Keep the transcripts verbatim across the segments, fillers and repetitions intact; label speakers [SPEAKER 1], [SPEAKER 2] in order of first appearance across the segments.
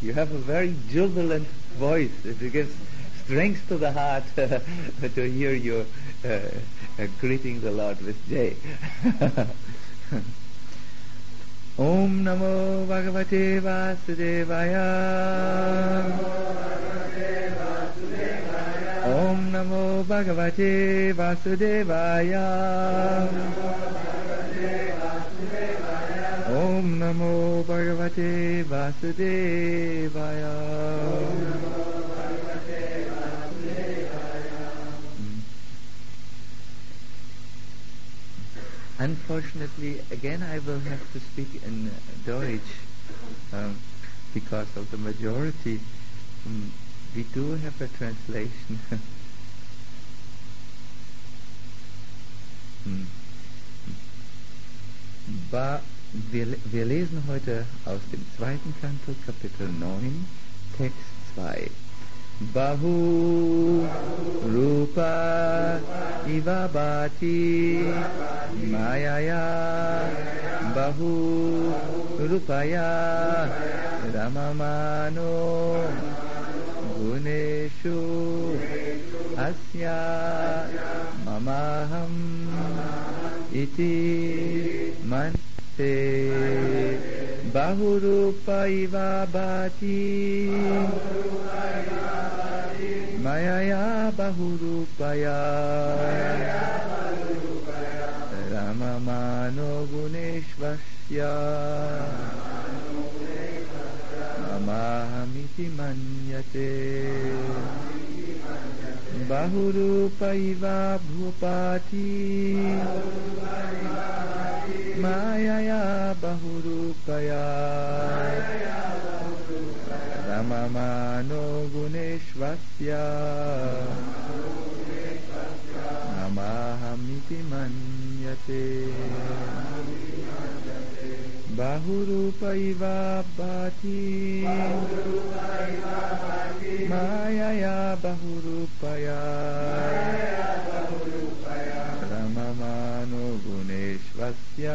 [SPEAKER 1] You have a very jubilant voice. It gives strength to the heart to hear you uh, uh, greeting the Lord with Jai. Om Namo Bhagavate Vasudevaya. Om Namo Bhagavate Vasudevaya. Om Namo Bhagavate Vasudevaya. Unfortunately, again I will have to speak in Deutsch um, because of the majority. Um, we do have a translation. hm. ba, wir, wir lesen heute aus dem zweiten Kanto, Kapitel neun, Text zwei. Bahu Rupa Ivabati Mayaya Bahu Rupaya Ramamano Guneshu Asya Mamaham Iti Mante Bahu Rupa Ivabati Mayaya Bahurupaya Ramamano Guneshvasya Mamahamiti Manyate Bahurupaiva Bhupati Mayaya Bahurupaya Ramamano Guneshvasya Namahamiti Manyate Bahurupaiva Bhati Mayaya Bahurupaya Ramamano Guneshvasya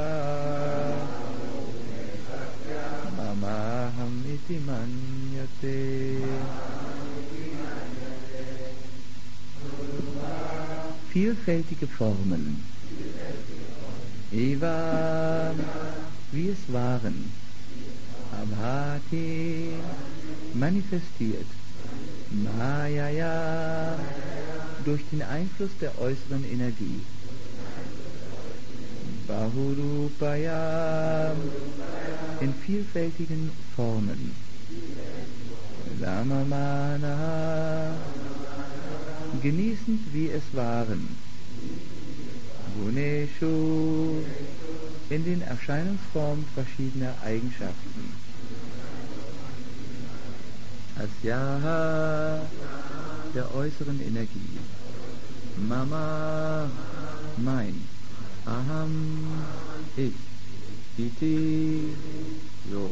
[SPEAKER 1] Mamahamiti Manyate. Vielfältige Formen. Eva, wie es waren. Abhati, manifestiert. Mayaya, durch den Einfluss der äußeren Energie. Bahurupaya, in vielfältigen Formen. Ramamana, genießend wie es waren. Guneshu, in den Erscheinungsformen verschiedener Eigenschaften. Asyaha, der äußeren Energie. Mama, mein. Aham, ich. Iti, so.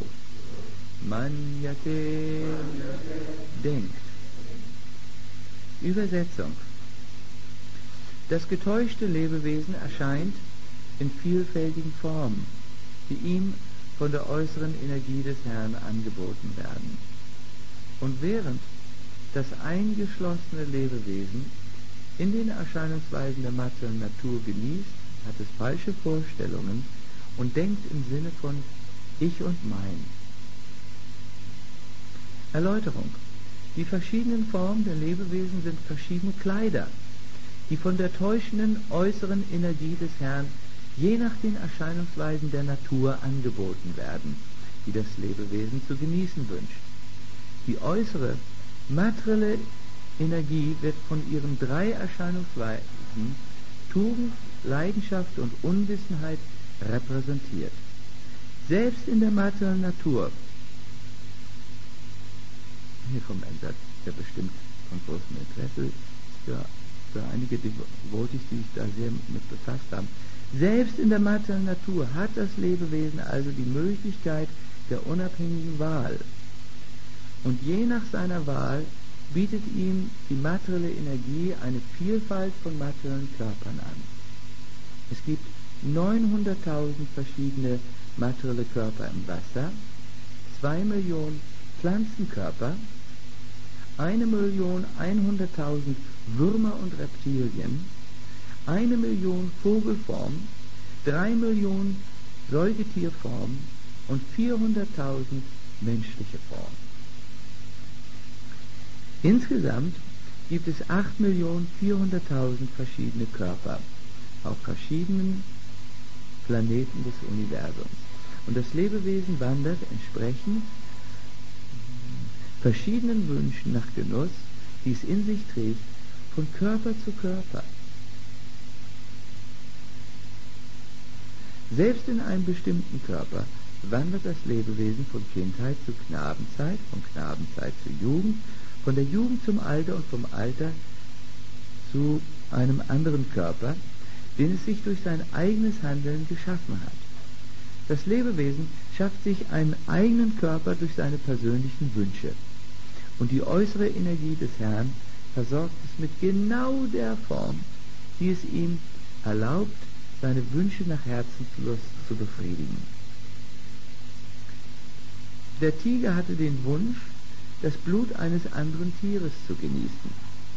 [SPEAKER 1] Manyate, denkt. Übersetzung. Das getäuschte Lebewesen erscheint in vielfältigen Formen, die ihm von der äußeren Energie des Herrn angeboten werden. Und während das eingeschlossene Lebewesen in den Erscheinungsweisen der materiellen Natur genießt, hat es falsche Vorstellungen und denkt im Sinne von Ich und Mein. Erläuterung. Die verschiedenen Formen der Lebewesen sind verschiedene Kleider, die von der täuschenden äußeren Energie des Herrn je nach den Erscheinungsweisen der Natur angeboten werden, die das Lebewesen zu genießen wünscht. Die äußere, materielle Energie wird von ihren drei Erscheinungsweisen Tugend, Leidenschaft und Unwissenheit repräsentiert. Selbst in der materiellen Natur, hier kommt ein Satz, der bestimmt von großem Interesse ist für, für einige Devotis, die sich da sehr mit befasst haben. Selbst in der materiellen Natur hat das Lebewesen also die Möglichkeit der unabhängigen Wahl. Und je nach seiner Wahl bietet ihm die materielle Energie eine Vielfalt von materiellen Körpern an. Es gibt neunhunderttausend verschiedene materielle Körper im Wasser, zwei Millionen Pflanzenkörper, eine Million einhunderttausend Würmer und Reptilien, eine Million Vogelformen, drei Millionen Säugetierformen und vierhunderttausend menschliche Formen. Insgesamt gibt es acht Millionen vierhunderttausend verschiedene Körper auf verschiedenen Planeten des Universums. Und das Lebewesen wandert entsprechend verschiedenen Wünschen nach Genuss, die es in sich trägt, von Körper zu Körper. Selbst in einem bestimmten Körper wandert das Lebewesen von Kindheit zu Knabenzeit, von Knabenzeit zu Jugend, von der Jugend zum Alter und vom Alter zu einem anderen Körper, den es sich durch sein eigenes Handeln geschaffen hat. Das Lebewesen schafft sich einen eigenen Körper durch seine persönlichen Wünsche. Und die äußere Energie des Herrn versorgt es mit genau der Form, die es ihm erlaubt, seine Wünsche nach Herzenslust zu befriedigen. Der Tiger hatte den Wunsch, das Blut eines anderen Tieres zu genießen.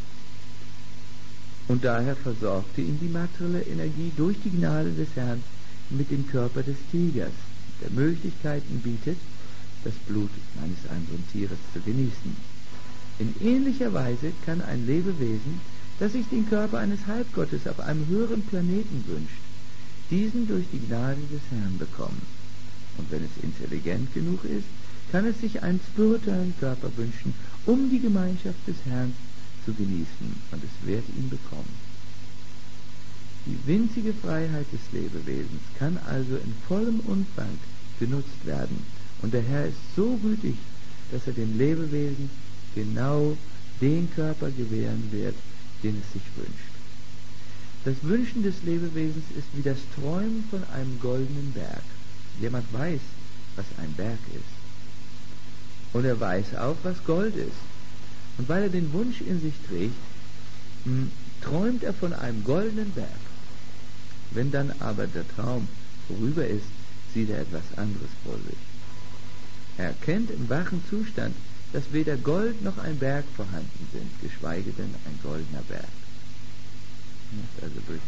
[SPEAKER 1] Und daher versorgte ihn die materielle Energie durch die Gnade des Herrn mit dem Körper des Tigers, der Möglichkeiten bietet, das Blut eines anderen Tieres zu genießen. In ähnlicher Weise kann ein Lebewesen, das sich den Körper eines Halbgottes auf einem höheren Planeten wünscht, diesen durch die Gnade des Herrn bekommen. Und wenn es intelligent genug ist, kann es sich einen spirituellen Körper wünschen, um die Gemeinschaft des Herrn zu genießen, und es wird ihn bekommen. Die winzige Freiheit des Lebewesens kann also in vollem Umfang genutzt werden, und der Herr ist so gütig, dass er dem Lebewesen genau den Körper gewähren wird, den es sich wünscht. Das Wünschen des Lebewesens ist wie das Träumen von einem goldenen Berg. Jemand weiß, was ein Berg ist. Und er weiß auch, was Gold ist. Und weil er den Wunsch in sich trägt, m, träumt er von einem goldenen Berg. Wenn dann aber der Traum vorüber ist, sieht er etwas anderes vor sich. Er erkennt im wachen Zustand, dass weder Gold noch ein Berg vorhanden sind, geschweige denn ein goldener Berg. Also durch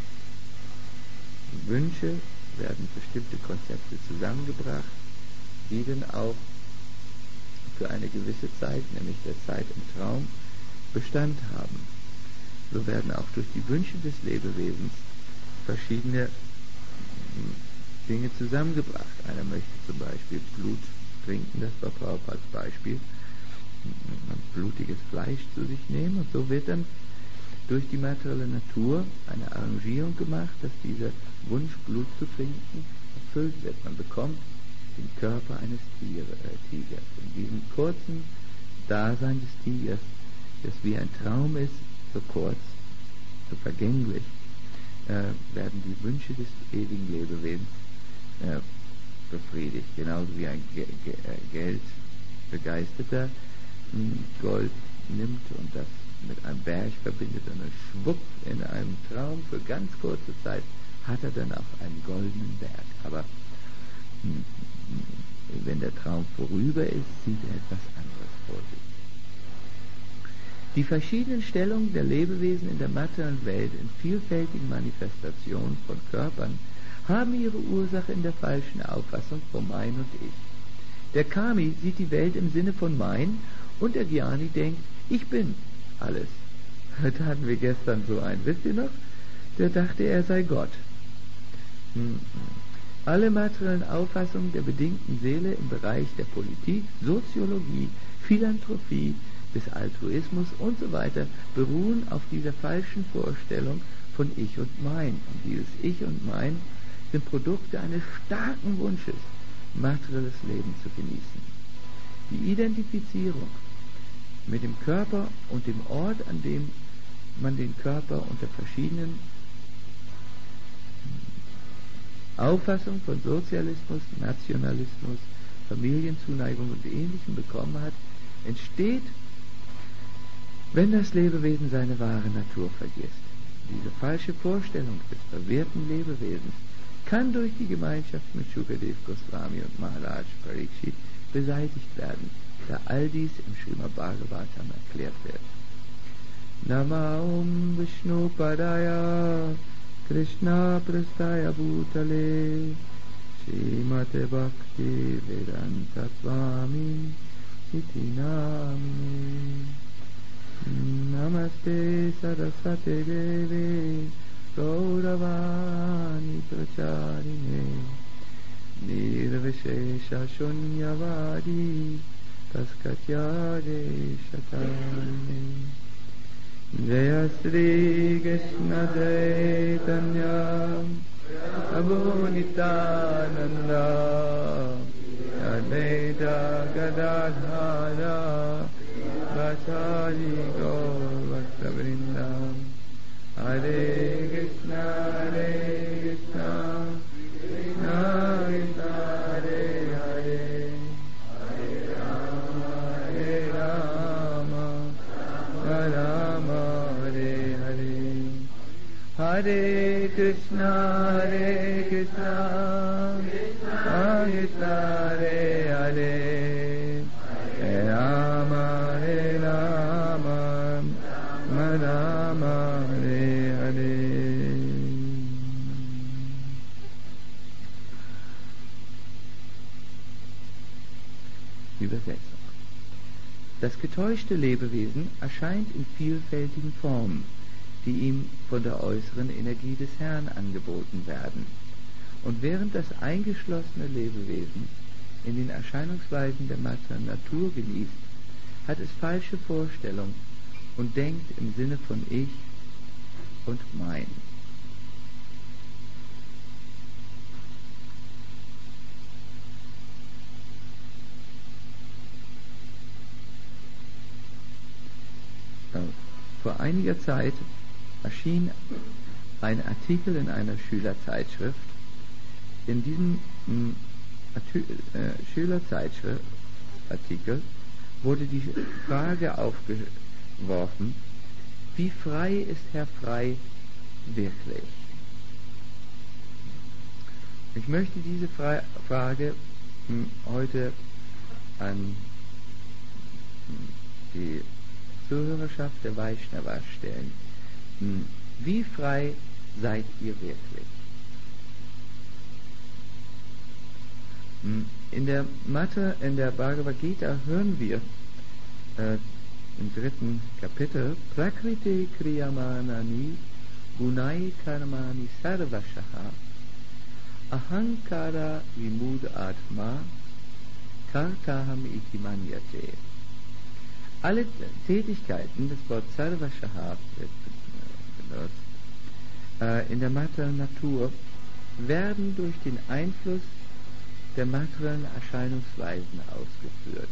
[SPEAKER 1] Wünsche werden bestimmte Konzepte zusammengebracht, die dann auch für eine gewisse Zeit, nämlich der Zeit im Traum, Bestand haben. So werden auch durch die Wünsche des Lebewesens verschiedene Dinge zusammengebracht. Einer möchte zum Beispiel Blut trinken, das war Prabhupada als Beispiel, blutiges Fleisch zu sich nehmen, und so wird dann durch die materielle Natur eine Arrangierung gemacht, dass dieser Wunsch, Blut zu trinken, erfüllt wird. Man bekommt den Körper eines Tier, äh, Tigers. In diesem kurzen Dasein des Tigers, das wie ein Traum ist, so kurz, so vergänglich, äh, werden die Wünsche des ewigen Lebewesens äh, befriedigt. Genauso wie ein Ge Ge Geldbegeisterter Gold nimmt und das mit einem Berg verbindet, und dann schwupp in einem Traum für ganz kurze Zeit hat er dann auch einen goldenen Berg. Aber hm, wenn der Traum vorüber ist, sieht er etwas anderes vor sich. Die verschiedenen Stellungen der Lebewesen in der materiellen Welt in vielfältigen Manifestationen von Körpern haben ihre Ursache in der falschen Auffassung von Mein und Ich. Der Kami sieht die Welt im Sinne von Mein, und der Jnani denkt, ich bin alles. Da hatten wir gestern so einen, wisst ihr noch? Der dachte, er sei Gott. Hm. Alle materiellen Auffassungen der bedingten Seele im Bereich der Politik, Soziologie, Philanthropie, des Altruismus und so weiter beruhen auf dieser falschen Vorstellung von Ich und Mein. Und dieses Ich und Mein sind Produkte eines starken Wunsches, materielles Leben zu genießen. Die Identifizierung mit dem Körper und dem Ort, an dem man den Körper unter verschiedenen Auffassungen von Sozialismus, Nationalismus, Familienzuneigung und Ähnlichem bekommen hat, entsteht, wenn das Lebewesen seine wahre Natur vergisst. Diese falsche Vorstellung des verwirrten Lebewesens kann durch die Gemeinschaft mit Shukadev Goswami und Maharaj Parikshit beseitigt werden. da all dies im Srimad Bhagavatam erklärt wird. Nama Om Vishnu Padaya Krishna Prastaya Bhutale Srimate Bhakti Vedanta Swami Iti Namine Namaste Saraswate Devi Gauravani Pracharine Nirvishesha Shunyavadi Taskatyade Shatarine Jaya Sri Krishna Chaitanya Prabhu Nityananda Advaita Gadadhara Vachari Gaur Bhaktavrinda Hare Krishna Hare Krishna Krishna Krishna Hare Hare Hare Rama Hare Rama Rama Rama Hare Hare Hare Krishna Hare Krishna Krishna Krishna Hare Hare Hare Rama Hare Rama Rama Rama Hare Hare. Übersetzung. Das getäuschte Lebewesen erscheint in vielfältigen Formen, die ihm von der äußeren Energie des Herrn angeboten werden. Und während das eingeschlossene Lebewesen in den Erscheinungsweisen der materiellen Natur genießt, hat es falsche Vorstellungen und denkt im Sinne von Ich und Mein. Vor einiger Zeit erschien ein Artikel in einer Schülerzeitschrift. In diesem äh, Schülerzeitschriftartikel wurde die Frage aufgeworfen, wie frei ist Herr Frei wirklich? Ich möchte diese Fra- Frage mh, heute an mh, die Zuhörerschaft der Vaishnavas stellen. Mh, wie frei seid ihr wirklich? In der Mathe, in der Bhagavad Gita hören wir äh, im dritten Kapitel Prakriti Kriyamanani Gunai Karmani Sarvashaha Ahankara Vimud Atma Kartaham Iti Manyate. Alle Tätigkeiten, das Wort Sarvashaha wird benutzt, äh, in der materiellen Natur werden durch den Einfluss der materiellen Erscheinungsweisen ausgeführt.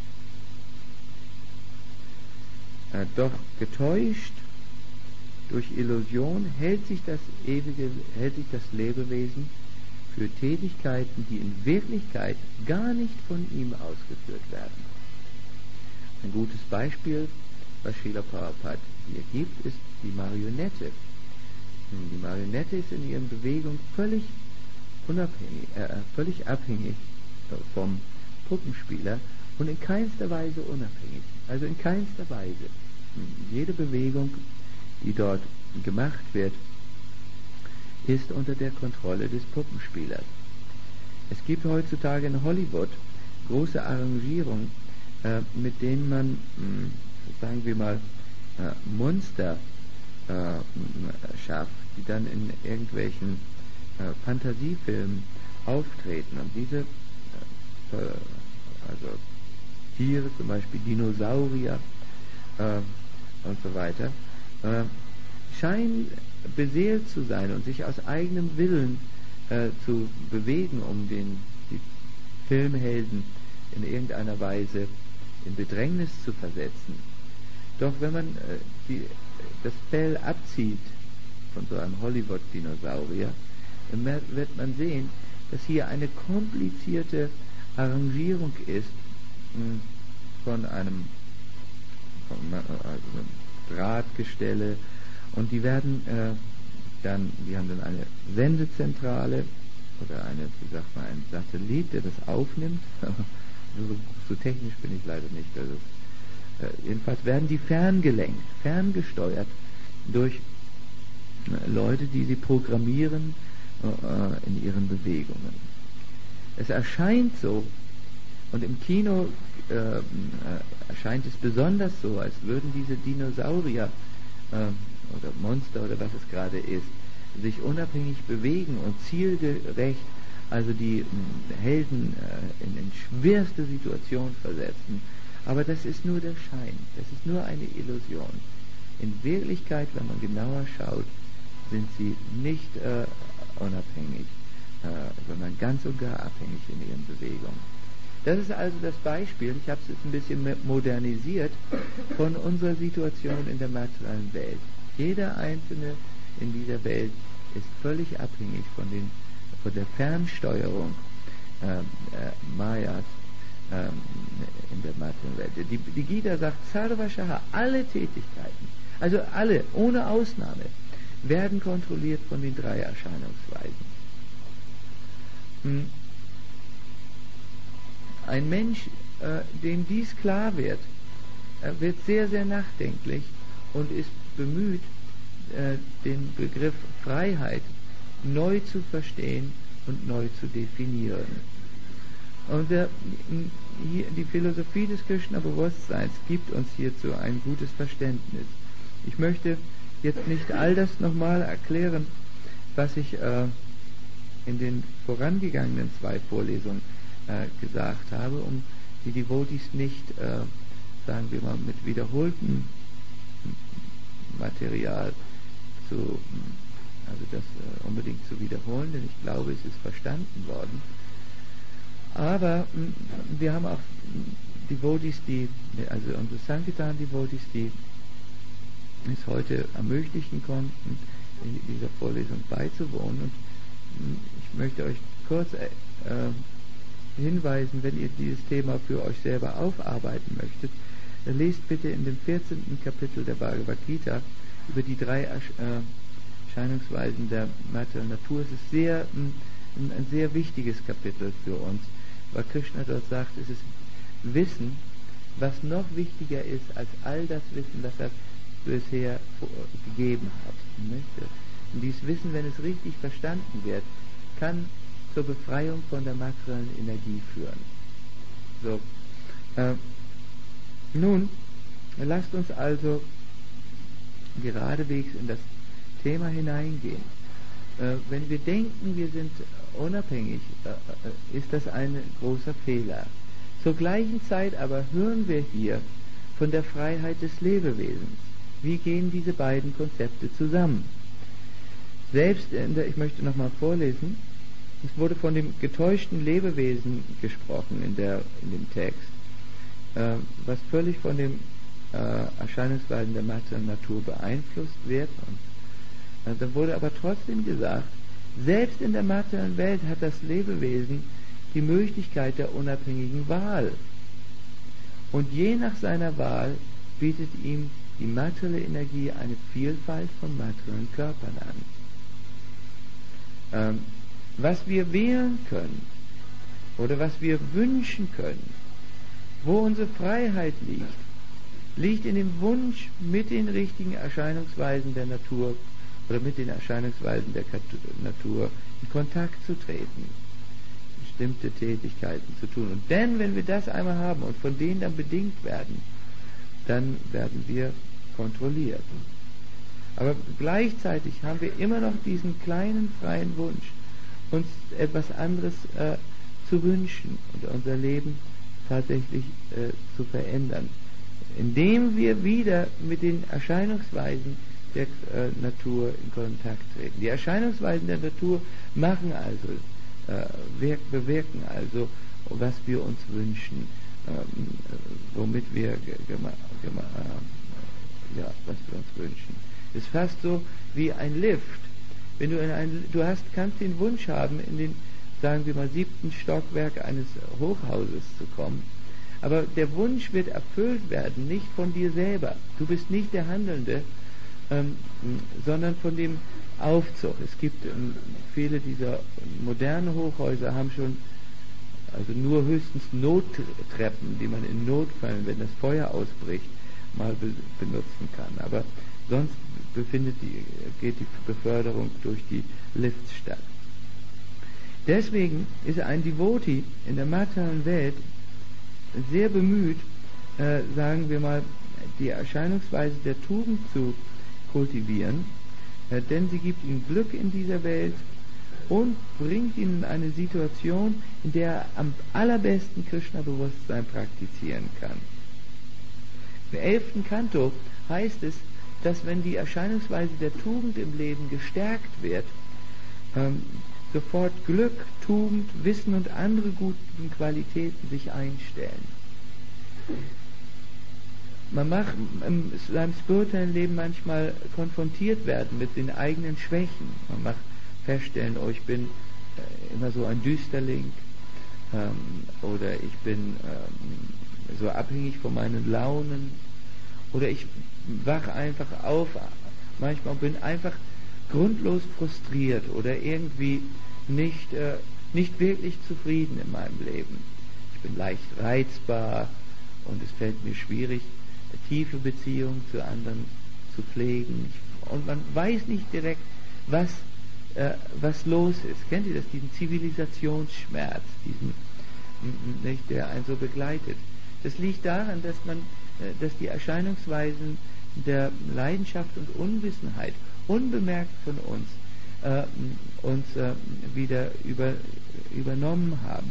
[SPEAKER 1] Äh, doch getäuscht durch Illusion hält sich das ewige, hält sich das Lebewesen für Tätigkeiten, die in Wirklichkeit gar nicht von ihm ausgeführt werden. Ein gutes Beispiel, was Srila Prabhupada hier gibt, ist die Marionette. Die Marionette ist in ihren Bewegungen völlig unabhängig, äh, völlig abhängig vom Puppenspieler und in keinster Weise unabhängig. Also in keinster Weise. Jede Bewegung, die dort gemacht wird, ist unter der Kontrolle des Puppenspielers. Es gibt heutzutage in Hollywood große Arrangierungen, äh, mit denen man, mh, sagen wir mal, äh, Monster äh, schafft, die dann in irgendwelchen äh, Fantasiefilmen auftreten. Und diese äh, also Tiere, zum Beispiel Dinosaurier äh, und so weiter, äh, scheinen beseelt zu sein und sich aus eigenem Willen äh, zu bewegen, um den die Filmhelden in irgendeiner Weise in Bedrängnis zu versetzen. Doch wenn man äh, die, das Fell abzieht von so einem Hollywood-Dinosaurier, wird man sehen, dass hier eine komplizierte Arrangierung ist mh, von einem, von, also einem Drahtgestelle, und die werden äh, dann, die haben dann eine Sendezentrale oder eine, wie sagt man, ein Satellit, der das aufnimmt so, so technisch bin ich leider nicht. Also, äh, jedenfalls werden die ferngelenkt, ferngesteuert durch äh, Leute, die sie programmieren äh, in ihren Bewegungen. Es erscheint so, und im Kino äh, äh, erscheint es besonders so, als würden diese Dinosaurier äh, oder Monster oder was es gerade ist, sich unabhängig bewegen und zielgerecht, also die äh, Helden äh, in, in schwerste Situation versetzen. Aber das ist nur der Schein, das ist nur eine Illusion. In Wirklichkeit, wenn man genauer schaut, sind sie nicht äh, unabhängig, äh, sondern ganz und gar abhängig in ihren Bewegungen. Das ist also das Beispiel, ich habe es jetzt ein bisschen modernisiert, von unserer Situation in der materiellen Welt. Jeder Einzelne in dieser Welt ist völlig abhängig von, den, von der Fernsteuerung äh, äh, Mayas äh, in der materiellen Welt. Die, die Gita sagt, Sarva Shaha, alle Tätigkeiten, also alle, ohne Ausnahme, werden kontrolliert von den drei Erscheinungsweisen. Hm. Ein Mensch, äh, dem dies klar wird, äh, wird sehr, sehr nachdenklich und ist bemüht, äh, den Begriff Freiheit neu zu verstehen und neu zu definieren. Und der, hier, die Philosophie des Krishna-Bewusstseins gibt uns hierzu ein gutes Verständnis. Ich möchte jetzt nicht all das nochmal erklären, was ich äh, in den vorangegangenen zwei Vorlesungen äh, gesagt habe, um die Devotees nicht, äh, sagen wir mal, mit wiederholtem Material zu, also das äh, unbedingt zu wiederholen, denn ich glaube, es ist verstanden worden. Aber mh, wir haben auch Devotees, die, also unsere Sankirtan-Devotees, die es heute ermöglichen konnten, in dieser Vorlesung beizuwohnen. Und mh, ich möchte euch kurz äh, hinweisen, wenn ihr dieses Thema für euch selber aufarbeiten möchtet, dann lest bitte in dem vierzehnten Kapitel der Bhagavad Gita über die drei Erscheinungsweisen der materiellen Natur. Es ist sehr, ein, ein sehr wichtiges Kapitel für uns, weil Krishna dort sagt, es ist Wissen, was noch wichtiger ist als all das Wissen, das er bisher gegeben hat. Und dieses Wissen, wenn es richtig verstanden wird, kann zur Befreiung von der materiellen Energie führen. So, äh, nun, lasst uns also geradewegs in das Thema hineingehen. Äh, wenn wir denken, wir sind unabhängig, äh, ist das ein großer Fehler. Zur gleichen Zeit aber hören wir hier von der Freiheit des Lebewesens. Wie gehen diese beiden Konzepte zusammen? Selbst in der, ich möchte nochmal vorlesen, es wurde von dem getäuschten Lebewesen gesprochen in, der, in dem Text, äh, was völlig von den äh, Erscheinungsweisen der materiellen Natur beeinflusst wird. Und, äh, da wurde aber trotzdem gesagt, selbst in der materiellen Welt hat das Lebewesen die Möglichkeit der unabhängigen Wahl. Und je nach seiner Wahl bietet ihm die materielle Energie eine Vielfalt von materiellen Körpern an. Ähm, was wir wählen können oder was wir wünschen können, wo unsere Freiheit liegt, liegt in dem Wunsch, mit den richtigen Erscheinungsweisen der Natur oder mit den Erscheinungsweisen der Natur in Kontakt zu treten, bestimmte Tätigkeiten zu tun. Und denn, wenn wir das einmal haben und von denen dann bedingt werden, dann werden wir kontrolliert. Aber gleichzeitig haben wir immer noch diesen kleinen freien Wunsch, uns etwas anderes äh, zu wünschen und unser Leben tatsächlich äh, zu verändern, indem wir wieder mit den Erscheinungsweisen der äh, Natur in Kontakt treten. Die Erscheinungsweisen der Natur machen also, äh, wirk, bewirken also, was wir uns wünschen, ähm, womit wir gema, gema, äh, ja, was wir uns wünschen. Es ist fast so wie ein Lift. Wenn du in ein, du hast, kannst den Wunsch haben, in den, sagen wir mal, siebten Stockwerk eines Hochhauses zu kommen, aber der Wunsch wird erfüllt werden, nicht von dir selber. Du bist nicht der Handelnde, ähm, sondern von dem Aufzug. Es gibt ähm, viele dieser modernen Hochhäuser haben schon also nur höchstens Nottreppen, die man in Notfällen, wenn das Feuer ausbricht, mal be benutzen kann. Aber sonst befindet die, geht die Beförderung durch die Lifts statt. Deswegen ist ein Devotee in der materiellen Welt sehr bemüht, äh, sagen wir mal, die Erscheinungsweise der Tugend zu kultivieren, äh, denn sie gibt ihm Glück in dieser Welt und bringt ihn in eine Situation, in der er am allerbesten Krishna-Bewusstsein praktizieren kann. Im elften Kanto heißt es, dass wenn die Erscheinungsweise der Tugend im Leben gestärkt wird, ähm, sofort Glück, Tugend, Wissen und andere guten Qualitäten sich einstellen. Man mag in seinem spirituellen Leben manchmal konfrontiert werden mit den eigenen Schwächen. Man mag feststellen, oh, ich bin äh, immer so ein Düsterling, ähm, oder ich bin ähm, so abhängig von meinen Launen, oder ich wache einfach auf, manchmal bin einfach grundlos frustriert oder irgendwie nicht, äh, nicht wirklich zufrieden in meinem Leben. Ich bin leicht reizbar und es fällt mir schwierig, tiefe Beziehungen zu anderen zu pflegen. Ich, und man weiß nicht direkt, was, äh, was los ist. Kennt ihr das? Diesen Zivilisationsschmerz, diesen, nicht, der einen so begleitet. Das liegt daran, dass man, äh, dass die Erscheinungsweisen der Leidenschaft und Unwissenheit unbemerkt von uns äh, uns äh, wieder über, übernommen haben.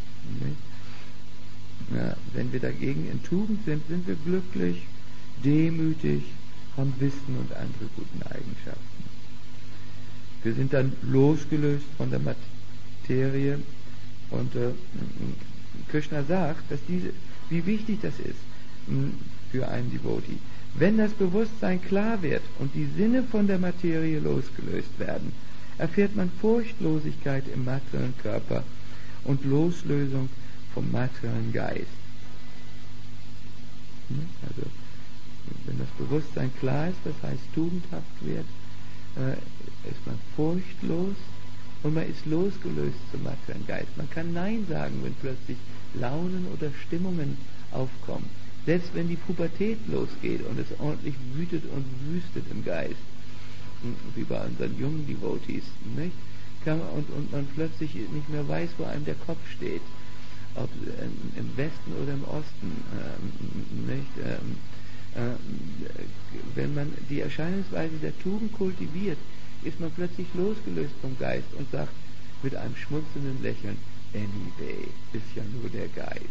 [SPEAKER 1] Ja, wenn wir dagegen in Tugend sind, sind wir glücklich, demütig, haben Wissen und andere guten Eigenschaften. Wir sind dann losgelöst von der Materie und äh, Krishna sagt, dass diese, wie wichtig das ist mh, für einen Devotee. Wenn das Bewusstsein klar wird und die Sinne von der Materie losgelöst werden, erfährt man Furchtlosigkeit im materiellen Körper und Loslösung vom materiellen Geist. Also, wenn das Bewusstsein klar ist, das heißt tugendhaft wird, äh, ist man furchtlos und man ist losgelöst zum materiellen Geist. Man kann Nein sagen, wenn plötzlich Launen oder Stimmungen aufkommen. Selbst wenn die Pubertät losgeht und es ordentlich wütet und wüstet im Geist, wie bei unseren jungen Devotees, nicht? Kann man, und, und man plötzlich nicht mehr weiß, wo einem der Kopf steht, ob im Westen oder im Osten, ähm, nicht? Ähm, äh, wenn man die Erscheinungsweise der Tugend kultiviert, ist man plötzlich losgelöst vom Geist und sagt mit einem schmunzelnden Lächeln, anyway, ist ja nur der Geist.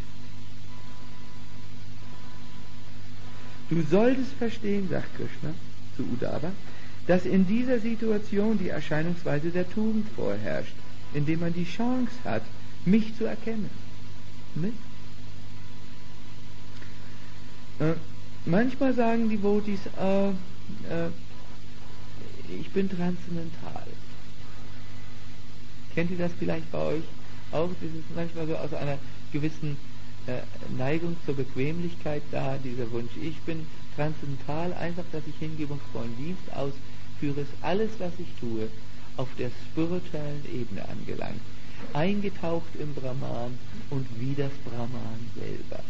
[SPEAKER 1] Du solltest verstehen, sagt Krishna zu Uddhava, dass in dieser Situation die Erscheinungsweise der Tugend vorherrscht, indem man die Chance hat, mich zu erkennen. Nicht? Äh, manchmal sagen die Devotees, äh, äh, ich bin transzendental. Kennt ihr das vielleicht bei euch auch? Das ist manchmal so aus einer gewissen äh, Neigung zur Bequemlichkeit da, dieser Wunsch. Ich bin transzendental, einfach, dass ich hingebungsvollen Dienst ausführe, ist alles, was ich tue, auf der spirituellen Ebene angelangt. Eingetaucht im Brahman und wie das Brahman selber.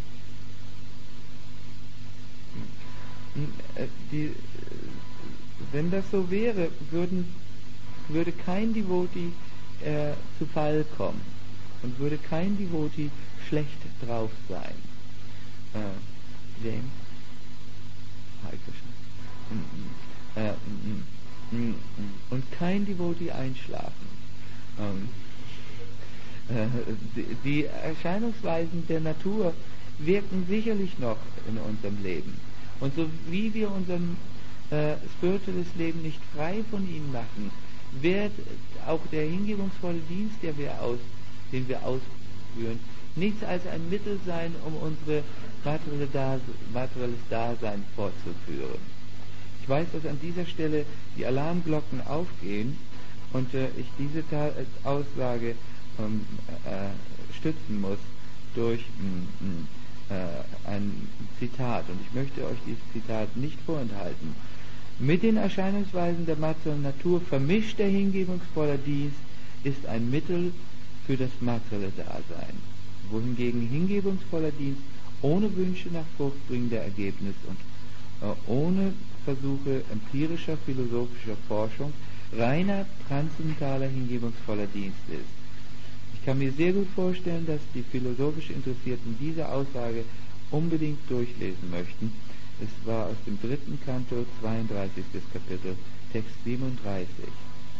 [SPEAKER 1] Die, wenn das so wäre, würden, würde kein Devotee äh, zu Fall kommen und würde kein Devotee schlecht drauf sein. Äh, James? Hi Krishna. Äh, mm, mm, mm, und kein Devotee einschlafen. Ähm, äh, die, die Erscheinungsweisen der Natur wirken sicherlich noch in unserem Leben. Und so wie wir unserem äh, spirituelles Leben nicht frei von ihnen machen, wird auch der hingebungsvolle Dienst, der wir aus, den wir ausführen, nichts als ein Mittel sein, um unsere materielle Dase, materielles Dasein fortzuführen. Ich weiß, dass an dieser Stelle die Alarmglocken aufgehen und äh, ich diese Ta- Aussage ähm, äh, stützen muss durch mh, mh, äh, ein Zitat. Und ich möchte euch dieses Zitat nicht vorenthalten. Mit den Erscheinungsweisen der materiellen Natur vermischt der hingebungsvolle Dienst ist ein Mittel für das materielle Dasein.
[SPEAKER 2] wohingegen hingebungsvoller Dienst ohne Wünsche nach fruchtbringender Ergebnis und äh, ohne Versuche empirischer philosophischer Forschung reiner transzendentaler hingebungsvoller Dienst ist. Ich kann mir sehr gut vorstellen, dass die philosophisch Interessierten diese Aussage unbedingt durchlesen möchten. Es war aus dem dritten Kanto, zweiunddreißigstes Kapitel, Text siebenunddreißig.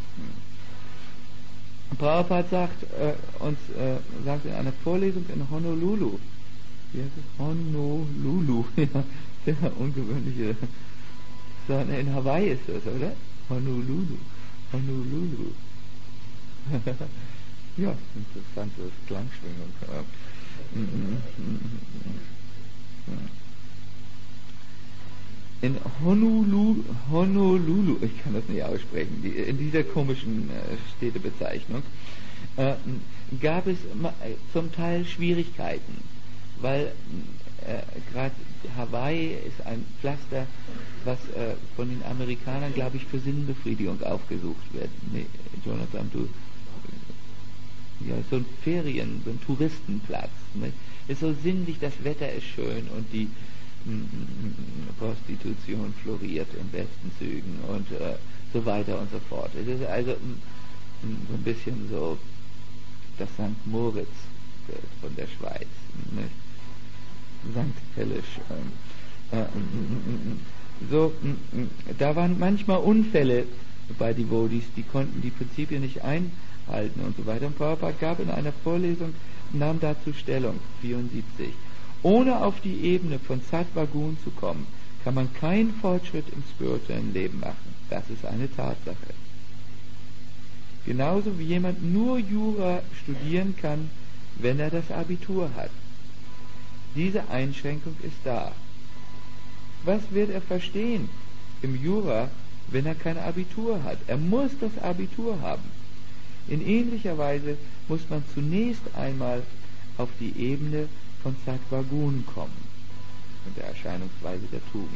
[SPEAKER 2] Hm. Prabhupada sagt äh, uns äh, sagt in einer Vorlesung in Honolulu, wie heißt es? Honolulu, ja, sehr ungewöhnliche. In Hawaii ist das, oder? Honolulu, Honolulu. Ja, interessante Klangschwingung. In Honolulu, Honolulu, ich kann das nicht aussprechen, die, in dieser komischen äh, Städtebezeichnung, äh, gab es zum Teil Schwierigkeiten, weil äh, gerade Hawaii ist ein Pflaster, was äh, von den Amerikanern, glaube ich, für Sinnbefriedigung aufgesucht wird. Nee, Jonathan, du... Ja, so ein Ferien, so ein Touristenplatz. Ne? Ist so sinnlich, das Wetter ist schön und die m, m, Prostitution floriert in besten Zügen und äh, so weiter und so fort. Es ist also m, m, so ein bisschen so das Sankt Moritz äh, von der Schweiz. Ne? Sankt Fellisch. Äh, äh, m, so, m, da waren manchmal Unfälle bei Devotees, die konnten die Prinzipien nicht ein halten und so weiter. Und Prabhupada gab in einer Vorlesung, nahm dazu Stellung, vierundsiebzig. Ohne auf die Ebene von Sattva-Gun zu kommen, kann man keinen Fortschritt im spirituellen Leben machen. Das ist eine Tatsache. Genauso wie jemand nur Jura studieren kann, wenn er das Abitur hat. Diese Einschränkung ist da. Was wird er verstehen im Jura, wenn er kein Abitur hat? Er muss das Abitur haben. In ähnlicher Weise muss man zunächst einmal auf die Ebene von Sattva-Gun kommen, von der Erscheinungsweise der Tugend.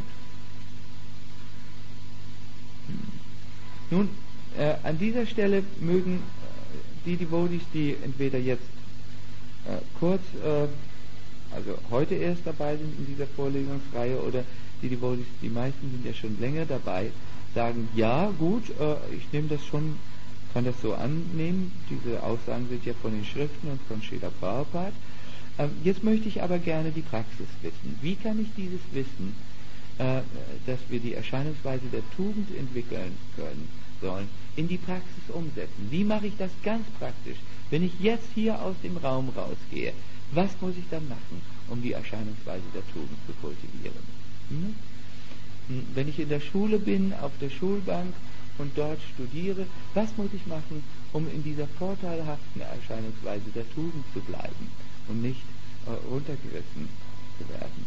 [SPEAKER 2] Hm. Nun, äh, an dieser Stelle mögen äh, die Devotees, die entweder jetzt äh, kurz, äh, also heute erst dabei sind in dieser Vorlesungsreihe, oder die Devotees, die meisten sind ja schon länger dabei, sagen, ja gut, äh, ich nehme das schon, kann das so annehmen, diese Aussagen sind ja von den Schriften und von Srila Prabhupada. Ähm, jetzt möchte ich aber gerne die Praxis wissen. Wie kann ich dieses Wissen, äh, dass wir die Erscheinungsweise der Tugend entwickeln können sollen, in die Praxis umsetzen? Wie mache ich das ganz praktisch? Wenn ich jetzt hier aus dem Raum rausgehe, was muss ich dann machen, um die Erscheinungsweise der Tugend zu kultivieren? Hm? Wenn ich in der Schule bin, auf der Schulbank, und dort studiere, was muss ich machen, um in dieser vorteilhaften Erscheinungsweise der Tugend zu bleiben und nicht äh, runtergerissen zu werden.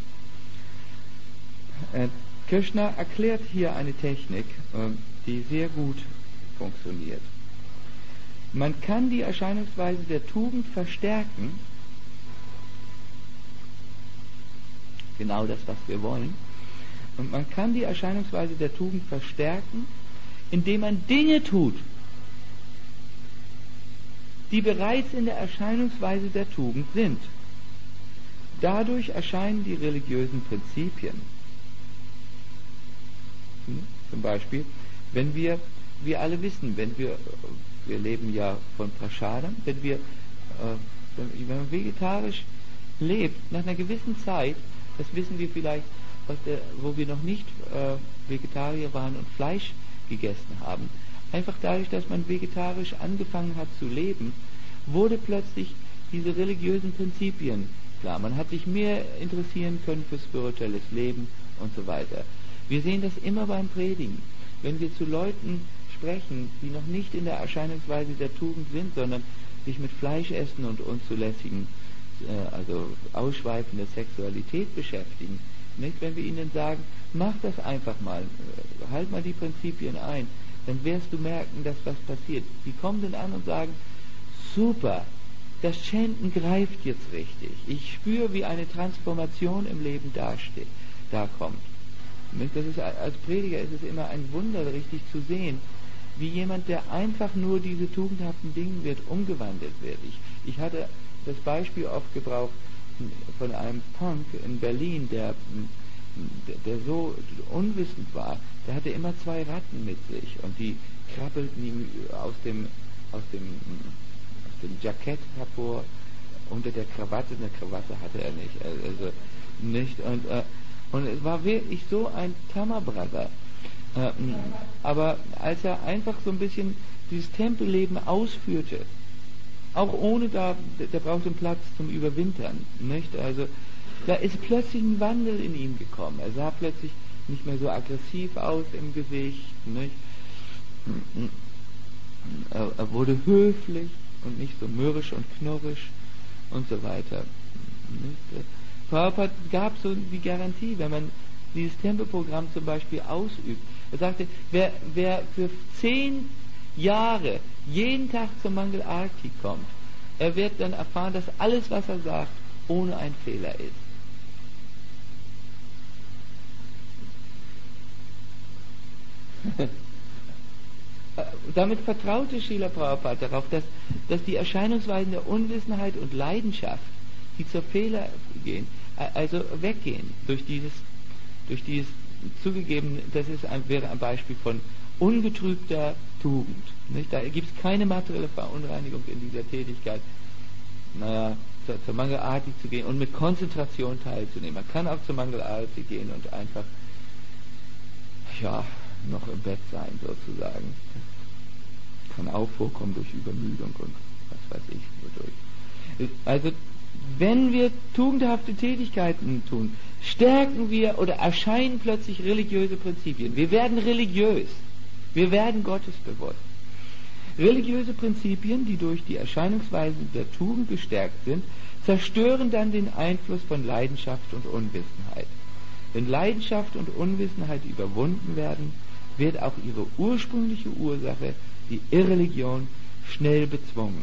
[SPEAKER 2] Äh, Krishna erklärt hier eine Technik, äh, die sehr gut funktioniert. Man kann die Erscheinungsweise der Tugend verstärken, genau das, was wir wollen, und man kann die Erscheinungsweise der Tugend verstärken, indem man Dinge tut, die bereits in der Erscheinungsweise der Tugend sind. Dadurch erscheinen die religiösen Prinzipien. Hm? Zum Beispiel, wenn wir, wir alle wissen, wenn wir, wir leben ja von Prasadam, wenn wir, äh, wenn, wenn man vegetarisch lebt, nach einer gewissen Zeit, das wissen wir vielleicht, aus der, wo wir noch nicht äh, Vegetarier waren und Fleisch gegessen haben. Einfach dadurch, dass man vegetarisch angefangen hat zu leben, wurde plötzlich diese religiösen Prinzipien klar. Man hat sich mehr interessieren können für spirituelles Leben und so weiter. Wir sehen das immer beim Predigen. Wenn wir zu Leuten sprechen, die noch nicht in der Erscheinungsweise der Tugend sind, sondern sich mit Fleischessen und unzulässigen, äh, also ausschweifender Sexualität beschäftigen, nicht? Wenn wir ihnen sagen, mach das einfach mal, halt mal die Prinzipien ein, dann wirst du merken, dass was passiert. Die kommen dann an und sagen, super, das Chanten greift jetzt richtig. Ich spüre, wie eine Transformation im Leben dasteht, da kommt. Das ist, als Prediger ist es immer ein Wunder, richtig zu sehen, wie jemand, der einfach nur diese tugendhaften Dinge wird, umgewandelt wird. Ich, ich hatte das Beispiel oft gebraucht von einem Punk in Berlin, der, der, der so unwissend war. Der hatte immer zwei Ratten mit sich und die krabbelten ihm aus dem, aus dem, aus dem Jackett hervor, unter der Krawatte. Eine Krawatte hatte er nicht, also nicht. Und, äh, und es war wirklich so ein Kammerbrother. Äh, aber als er einfach so ein bisschen dieses Tempelleben ausführte, auch ohne da, der braucht einen Platz zum Überwintern, nicht? Also da ist plötzlich ein Wandel in ihm gekommen. Er sah plötzlich nicht mehr so aggressiv aus im Gesicht, nicht? Er, er wurde höflich und nicht so mürrisch und knurrisch und so weiter. Nicht? Prabhupada gab so die Garantie, wenn man dieses Tempelprogramm zum Beispiel ausübt. Er sagte, wer, wer für zehn Jahre jeden Tag zur Mangal Arati kommt, er wird dann erfahren, dass alles, was er sagt, ohne einen Fehler ist. Damit vertraute Srila Prabhupada darauf, dass, dass die Erscheinungsweisen der Unwissenheit und Leidenschaft, die zur Fehler gehen, also weggehen durch dieses, durch dieses zugegeben, das ist ein, wäre ein Beispiel von ungetrübter Tugend. Nicht? Da gibt es keine materielle Verunreinigung in dieser Tätigkeit, naja, zur, zur Mangal Arati zu gehen und mit Konzentration teilzunehmen. Man kann auch zur Mangal Arati gehen und einfach, ja, noch im Bett sein sozusagen. Das kann auch vorkommen durch Übermüdung und was weiß ich wodurch. Also wenn wir tugendhafte Tätigkeiten tun, stärken wir oder erscheinen plötzlich religiöse Prinzipien. Wir werden religiös. Wir werden gottesbewusst. Religiöse Prinzipien, die durch die Erscheinungsweisen der Tugend gestärkt sind, zerstören dann den Einfluss von Leidenschaft und Unwissenheit. Wenn Leidenschaft und Unwissenheit überwunden werden, wird auch ihre ursprüngliche Ursache, die Irreligion, schnell bezwungen.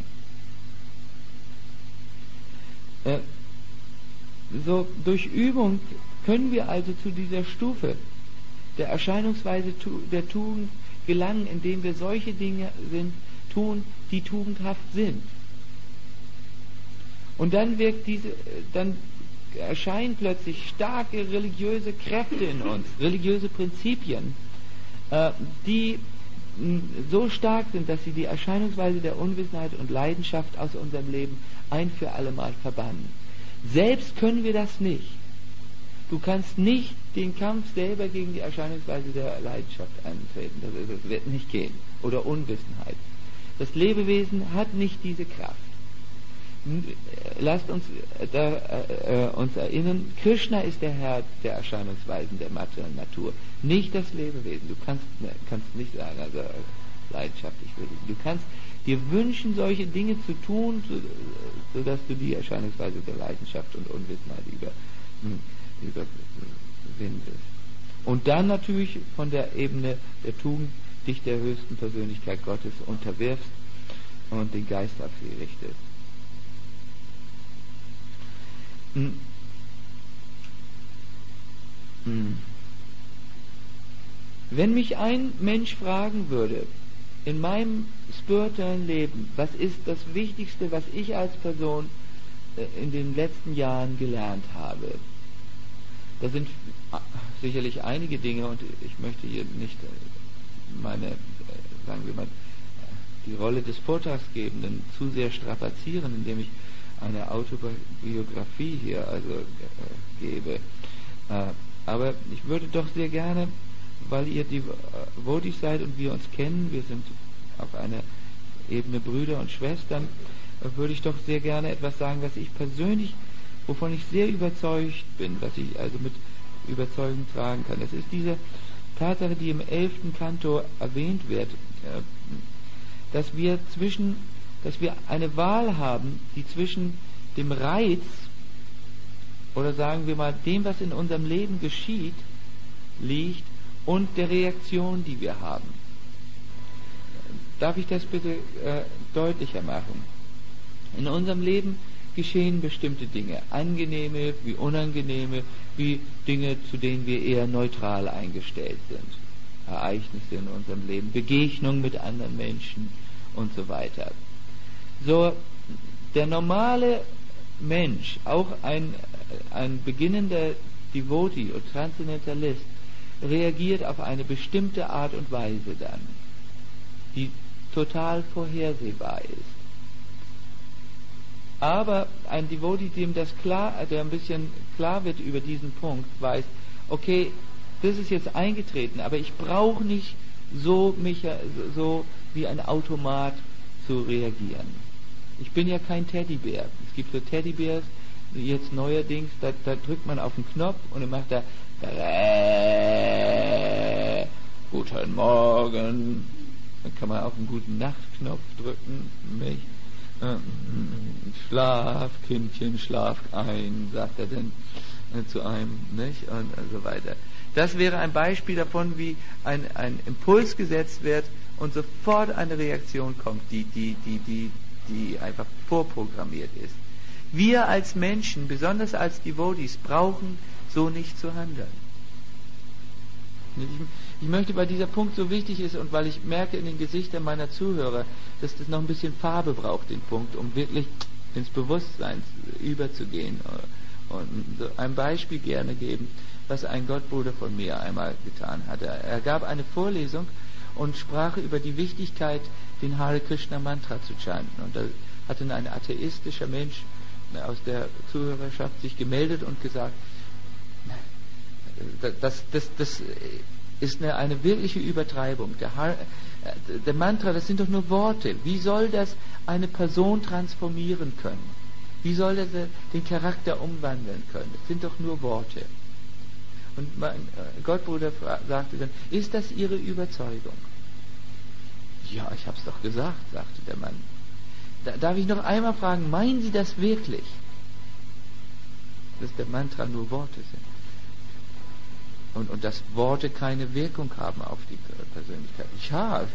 [SPEAKER 2] Äh, so durch Übung können wir also zu dieser Stufe der Erscheinungsweise tu, der Tugend gelangen, indem wir solche Dinge sind, tun, die tugendhaft sind. Und dann wirkt diese, dann erscheinen plötzlich starke religiöse Kräfte in uns, religiöse Prinzipien, äh, die mh, so stark sind, dass sie die Erscheinungsweise der Unwissenheit und Leidenschaft aus unserem Leben ein für alle Mal verbannen. Selbst können wir das nicht. Du kannst nicht den Kampf selber gegen die Erscheinungsweise der Leidenschaft antreten. Das, ist, das wird nicht gehen. Oder Unwissenheit. Das Lebewesen hat nicht diese Kraft. Lasst uns, da, äh, uns erinnern, Krishna ist der Herr der Erscheinungsweisen der materiellen Natur, nicht das Lebewesen. Du kannst, ne, kannst nicht sagen, also Leidenschaft, ich will. Du kannst dir wünschen, solche Dinge zu tun, so, sodass du die Erscheinungsweise der Leidenschaft und Unwissenheit über, überwindest. Und dann natürlich von der Ebene der Tugend dich der höchsten Persönlichkeit Gottes unterwirfst und den Geist auf sie richtest. Hm. Hm. Wenn mich ein Mensch fragen würde, in meinem spirituellen Leben, was ist das Wichtigste, was ich als Person in den letzten Jahren gelernt habe, da sind sicherlich einige Dinge, und ich möchte hier nicht meine, sagen wir mal, die Rolle des Vortragsgebenden zu sehr strapazieren, indem ich eine Autobiografie hier also äh, gebe. Äh, aber ich würde doch sehr gerne, weil ihr die Vodis seid und wir uns kennen, wir sind auf einer Ebene Brüder und Schwestern, äh, würde ich doch sehr gerne etwas sagen, was ich persönlich, wovon ich sehr überzeugt bin, was ich also mit Überzeugung tragen kann. Das ist diese Tatsache, die im elften Kanto erwähnt wird, äh, dass wir zwischen dass wir eine Wahl haben, die zwischen dem Reiz oder sagen wir mal dem, was in unserem Leben geschieht, liegt und der Reaktion, die wir haben. Darf ich das bitte äh, deutlicher machen? In unserem Leben geschehen bestimmte Dinge, angenehme wie unangenehme, wie Dinge, zu denen wir eher neutral eingestellt sind. Ereignisse in unserem Leben, Begegnungen mit anderen Menschen und so weiter. So, der normale Mensch, auch ein, ein beginnender Devotee und Transzendentalist, reagiert auf eine bestimmte Art und Weise dann, die total vorhersehbar ist. Aber ein Devotee, dem das klar, der ein bisschen klar wird über diesen Punkt, weiß, okay, das ist jetzt eingetreten, aber ich brauche nicht so, mich, so wie ein Automat zu reagieren. Ich bin ja kein Teddybär. Es gibt so Teddybärs, jetzt neuerdings, da, da drückt man auf den Knopf und dann macht er äh, Guten Morgen. Dann kann man auf den Guten Nacht-Knopf drücken. Nicht? Äh, Schlaf, Kindchen, schlaf ein, sagt er dann äh, zu einem, nicht? Und so weiter. Das wäre ein Beispiel davon, wie ein, ein Impuls gesetzt wird und sofort eine Reaktion kommt, die, die, die, die, die einfach vorprogrammiert ist. Wir als Menschen, besonders als Devotees, brauchen so nicht zu handeln. Ich, ich möchte, weil dieser Punkt so wichtig ist und weil ich merke in den Gesichtern meiner Zuhörer, dass das noch ein bisschen Farbe braucht, den Punkt, um wirklich ins Bewusstsein überzugehen. Und so ein Beispiel gerne geben, was ein Gottbruder von mir einmal getan hatte. Er gab eine Vorlesung und sprach über die Wichtigkeit, den Hare Krishna Mantra zu chanten. Und da hat dann ein atheistischer Mensch aus der Zuhörerschaft sich gemeldet und gesagt, das, das, das ist eine, eine wirkliche Übertreibung. Der, Har, der Mantra, das sind doch nur Worte. Wie soll das eine Person transformieren können? Wie soll das den Charakter umwandeln können? Das sind doch nur Worte. Und mein Gottbruder sagte dann, ist das Ihre Überzeugung? Ja, ich habe es doch gesagt, sagte der Mann. Da, darf ich noch einmal fragen, meinen Sie das wirklich? Dass der Mantra nur Worte sind. Und, und dass Worte keine Wirkung haben auf die Persönlichkeit. Ja,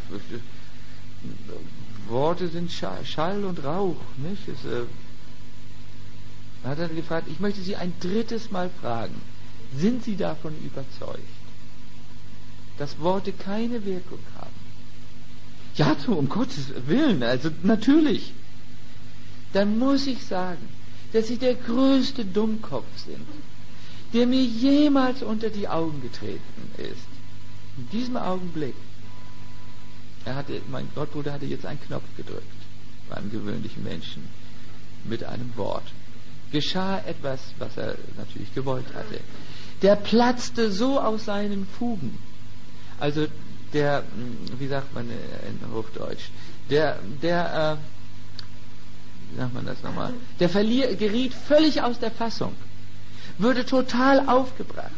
[SPEAKER 2] Worte sind Schall, Schall und Rauch. Nicht? Es, äh, da hat er gefragt, ich möchte Sie ein drittes Mal fragen, sind Sie davon überzeugt, dass Worte keine Wirkung haben? Ja, um Gottes Willen, also natürlich. Dann muss ich sagen, dass Sie der größte Dummkopf sind, der mir jemals unter die Augen getreten ist. In diesem Augenblick, er hatte, mein Gottbruder hatte jetzt einen Knopf gedrückt, bei einem gewöhnlichen Menschen, mit einem Wort. Geschah etwas, was er natürlich gewollt hatte. Der platzte so aus seinen Fugen. Also der, wie sagt man in Hochdeutsch, der, der, äh, wie sagt man das nochmal, der verlier, geriet völlig aus der Fassung, wurde total aufgebracht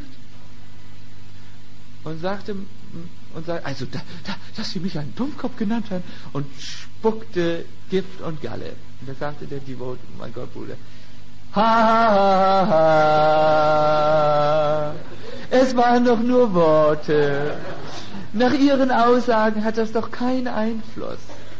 [SPEAKER 2] und sagte, und sagte, also, da, da, dass Sie mich einen Dummkopf genannt haben, und spuckte Gift und Galle. Und da sagte der Devot, mein Gottbruder, ha, ha, ha, es waren doch nur Worte. Nach Ihren Aussagen hat das doch keinen Einfluss.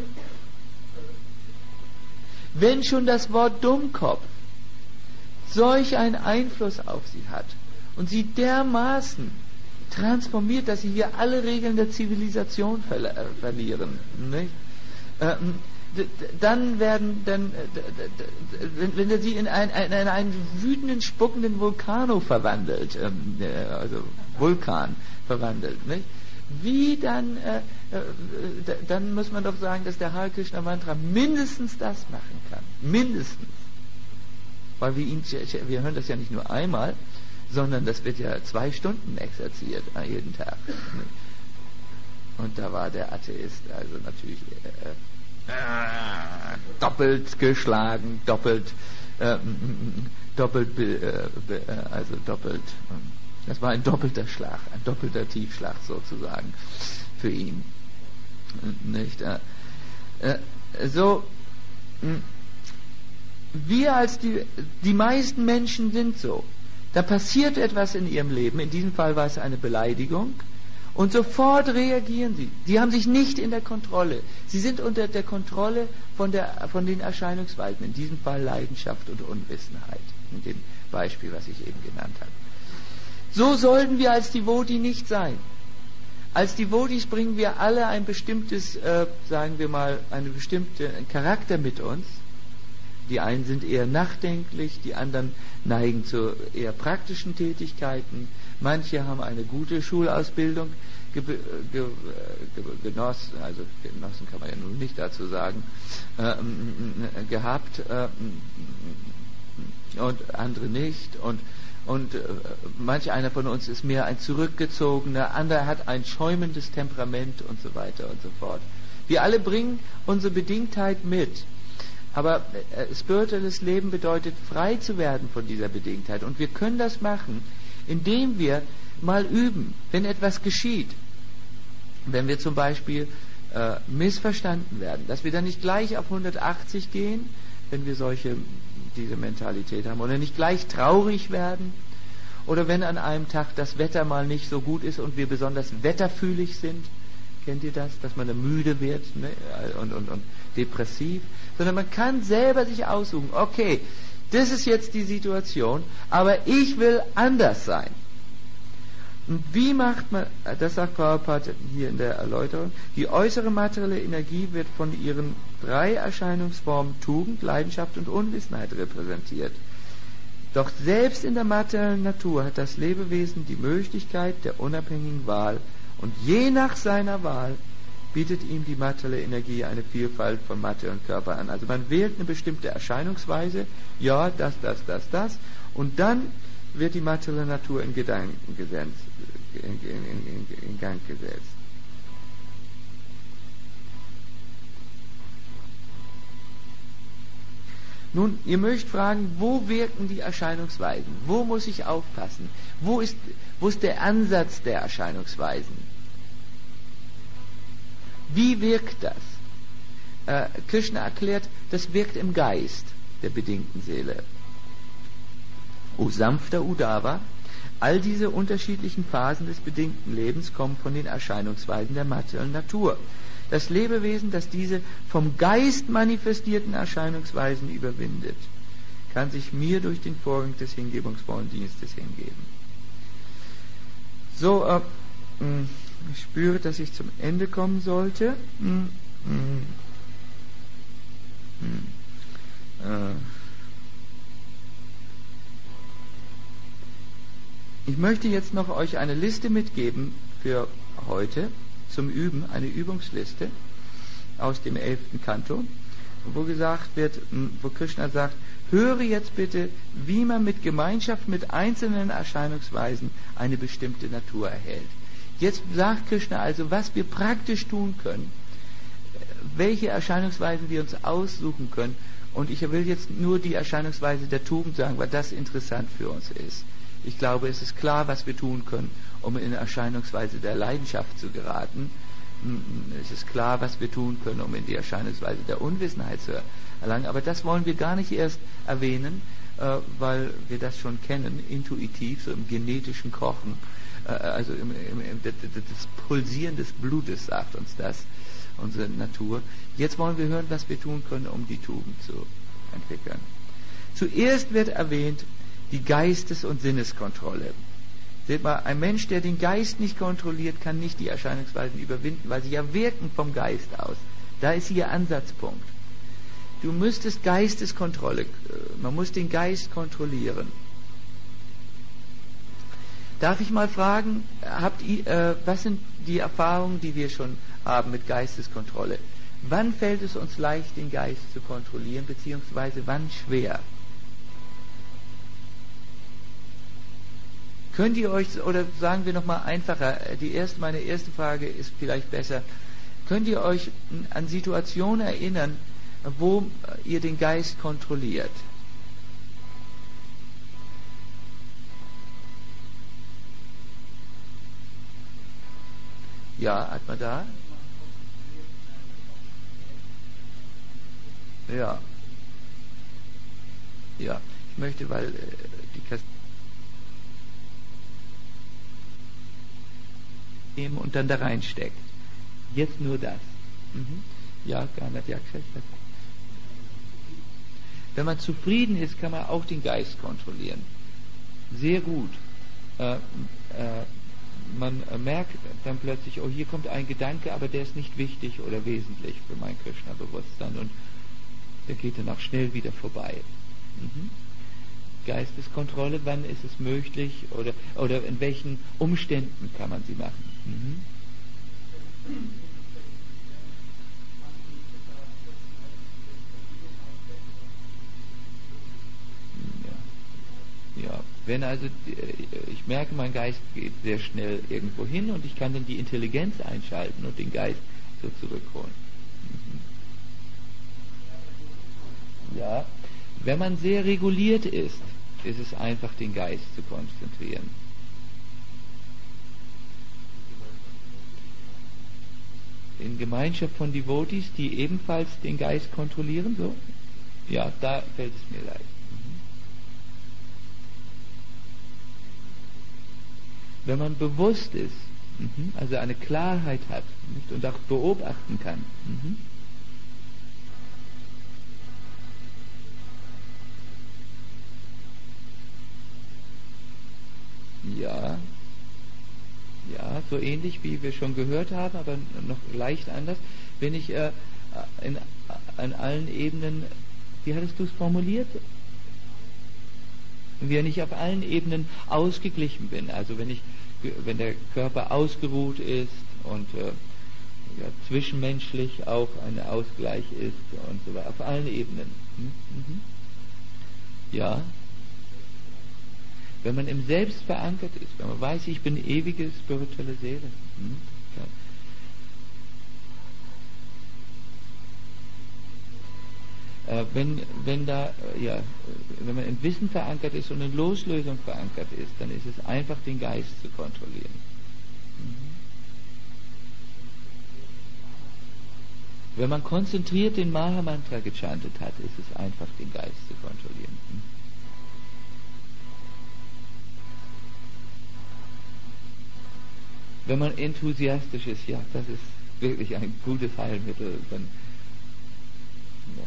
[SPEAKER 2] Wenn schon das Wort Dummkopf solch einen Einfluss auf Sie hat und Sie dermaßen transformiert, dass Sie hier alle Regeln der Zivilisation ver- äh, verlieren, nicht? Ähm, d- d- dann werden, dann, d- d- wenn, wenn er Sie in, ein, ein, in einen wütenden, spuckenden Vulkano verwandelt, ähm, äh, also Vulkan verwandelt, nicht? Wie dann, äh, äh, d- dann muss man doch sagen, dass der Hare Krishna Mantra mindestens das machen kann. Mindestens. Weil wir ihn, wir hören das ja nicht nur einmal, sondern das wird ja zwei Stunden exerziert jeden Tag. Und da war der Atheist also natürlich äh, äh, doppelt geschlagen, doppelt, äh, doppelt, äh, also doppelt. Das war ein doppelter Schlag, ein doppelter Tiefschlag sozusagen für ihn. Nicht? Äh, äh, so. Mh, Wir als die, die meisten Menschen sind so. Da passiert etwas in ihrem Leben, in diesem Fall war es eine Beleidigung, und sofort reagieren sie. Sie haben sich nicht in der Kontrolle. Sie sind unter der Kontrolle von, der, von den Erscheinungsweisen, in diesem Fall Leidenschaft und Unwissenheit, in dem Beispiel, was ich eben genannt habe. So sollten wir als Devotee nicht sein. Als Devotees bringen wir alle ein bestimmtes, äh, sagen wir mal, einen bestimmten Charakter mit uns, die einen sind eher nachdenklich, die anderen neigen zu eher praktischen Tätigkeiten. Manche haben eine gute Schulausbildung ge ge ge genossen, also genossen kann man ja nun nicht dazu sagen, äh, gehabt äh, und andere nicht. Und, und äh, manch einer von uns ist mehr ein zurückgezogener, anderer hat ein schäumendes Temperament und so weiter und so fort. Wir alle bringen unsere Bedingtheit mit. Aber äh, spirituelles Leben bedeutet, frei zu werden von dieser Bedingtheit. Und wir können das machen, indem wir mal üben, wenn etwas geschieht. Wenn wir zum Beispiel äh, missverstanden werden, dass wir dann nicht gleich auf hundertachtzig gehen, wenn wir solche, diese Mentalität haben, oder nicht gleich traurig werden, oder wenn an einem Tag das Wetter mal nicht so gut ist und wir besonders wetterfühlig sind. Kennt ihr das, dass man da müde wird, ne? und, und, und depressiv? Sondern man kann selber sich aussuchen, okay, das ist jetzt die Situation, aber ich will anders sein. Und wie macht man, das sagt Prabhupada hier in der Erläuterung, die äußere materielle Energie wird von ihren drei Erscheinungsformen Tugend, Leidenschaft und Unwissenheit repräsentiert. Doch selbst in der materiellen Natur hat das Lebewesen die Möglichkeit der unabhängigen Wahl, und je nach seiner Wahl bietet ihm die materielle Energie eine Vielfalt von Materie und Körper an. Also man wählt eine bestimmte Erscheinungsweise, ja, das, das, das, das, und dann wird die materielle Natur in, Gedanken gesetzt, in, in, in, in Gang gesetzt. Nun, ihr mögt fragen, wo wirken die Erscheinungsweisen? Wo muss ich aufpassen? Wo ist, wo ist der Ansatz der Erscheinungsweisen? Wie wirkt das? Äh, Krishna erklärt, das wirkt im Geist der bedingten Seele. O sanfter Uddhava, all diese unterschiedlichen Phasen des bedingten Lebens kommen von den Erscheinungsweisen der materiellen Natur. Das Lebewesen, das diese vom Geist manifestierten Erscheinungsweisen überwindet, kann sich mir durch den Vorgang des hingebungsvollen Dienstes hingeben. So, äh, ich spüre, dass ich zum Ende kommen sollte. Hm, hm, hm, äh. Ich möchte jetzt noch euch eine Liste mitgeben für heute zum Üben, eine Übungsliste aus dem elften Kanto, wo gesagt wird, wo Krishna sagt, höre jetzt bitte, wie man mit Gemeinschaft mit einzelnen Erscheinungsweisen eine bestimmte Natur erhält. Jetzt sagt Krishna also, was wir praktisch tun können, welche Erscheinungsweisen wir uns aussuchen können, und ich will jetzt nur die Erscheinungsweise der Tugend sagen, weil das interessant für uns ist. Ich glaube, es ist klar, was wir tun können, um in Erscheinungsweise der Leidenschaft zu geraten. Es ist klar, was wir tun können, um in die Erscheinungsweise der Unwissenheit zu erlangen. Aber das wollen wir gar nicht erst erwähnen, äh, weil wir das schon kennen, intuitiv, so im genetischen Kochen. Äh, also im, im, im, das, das Pulsieren des Blutes sagt uns das, unsere Natur. Jetzt wollen wir hören, was wir tun können, um die Tugend zu entwickeln. Zuerst wird erwähnt die Geistes- und Sinneskontrolle. Seht mal, ein Mensch, der den Geist nicht kontrolliert, kann nicht die Erscheinungsweisen überwinden, weil sie ja wirken vom Geist aus. Da ist ihr Ansatzpunkt. Du müsstest Geisteskontrolle, man muss den Geist kontrollieren. Darf ich mal fragen, habt ihr, äh, was sind die Erfahrungen, die wir schon haben mit Geisteskontrolle? Wann fällt es uns leicht, den Geist zu kontrollieren, beziehungsweise wann schwer? Könnt ihr euch, oder sagen wir nochmal einfacher, die erste, meine erste Frage ist vielleicht besser, könnt ihr euch an Situationen erinnern, wo ihr den Geist kontrolliert? Ja, hat man da? Ja. Ja, ich möchte, weil äh, die Kassette nehmen und dann da reinsteckt. Jetzt nur das. Mhm. Ja, gar nicht. Ja, wenn man zufrieden ist, kann man auch den Geist kontrollieren. Sehr gut. Äh, äh, man äh, merkt dann plötzlich, oh, hier kommt ein Gedanke, aber der ist nicht wichtig oder wesentlich für mein Krishna-Bewusstsein. Und der geht dann auch schnell wieder vorbei. Mhm. Geisteskontrolle, wann ist es möglich oder, oder in welchen Umständen kann man sie machen? Mhm. Ja. Ja, wenn also, ich merke, mein Geist geht sehr schnell irgendwo hin und ich kann dann die Intelligenz einschalten und den Geist so zurückholen. Mhm. Ja, wenn man sehr reguliert ist, ist es einfach, den Geist zu konzentrieren. In Gemeinschaft von Devotees, die ebenfalls den Geist kontrollieren, so? Ja, da fällt es mir leicht. Wenn man bewusst ist, also eine Klarheit hat und auch beobachten kann. Ja, ja, so ähnlich wie wir schon gehört haben, aber noch leicht anders. Wenn ich äh, in, an allen Ebenen, wie hattest du es formuliert? Wenn ich auf allen Ebenen ausgeglichen bin, also wenn ich, wenn der Körper ausgeruht ist und äh, ja, zwischenmenschlich auch ein Ausgleich ist und so weiter, auf allen Ebenen. Hm? Mhm. Ja. Wenn man im Selbst verankert ist, wenn man weiß, ich bin ewige spirituelle Seele. Hm? Ja. Äh, wenn, wenn da, äh, ja, wenn man im Wissen verankert ist und in Loslösung verankert ist, dann ist es einfach, den Geist zu kontrollieren. Mhm. Wenn man konzentriert den Maha-Mantra gechantet hat, ist es einfach, den Geist zu kontrollieren. Mhm. Wenn man enthusiastisch ist, ja, das ist wirklich ein gutes Heilmittel. Dann, ja.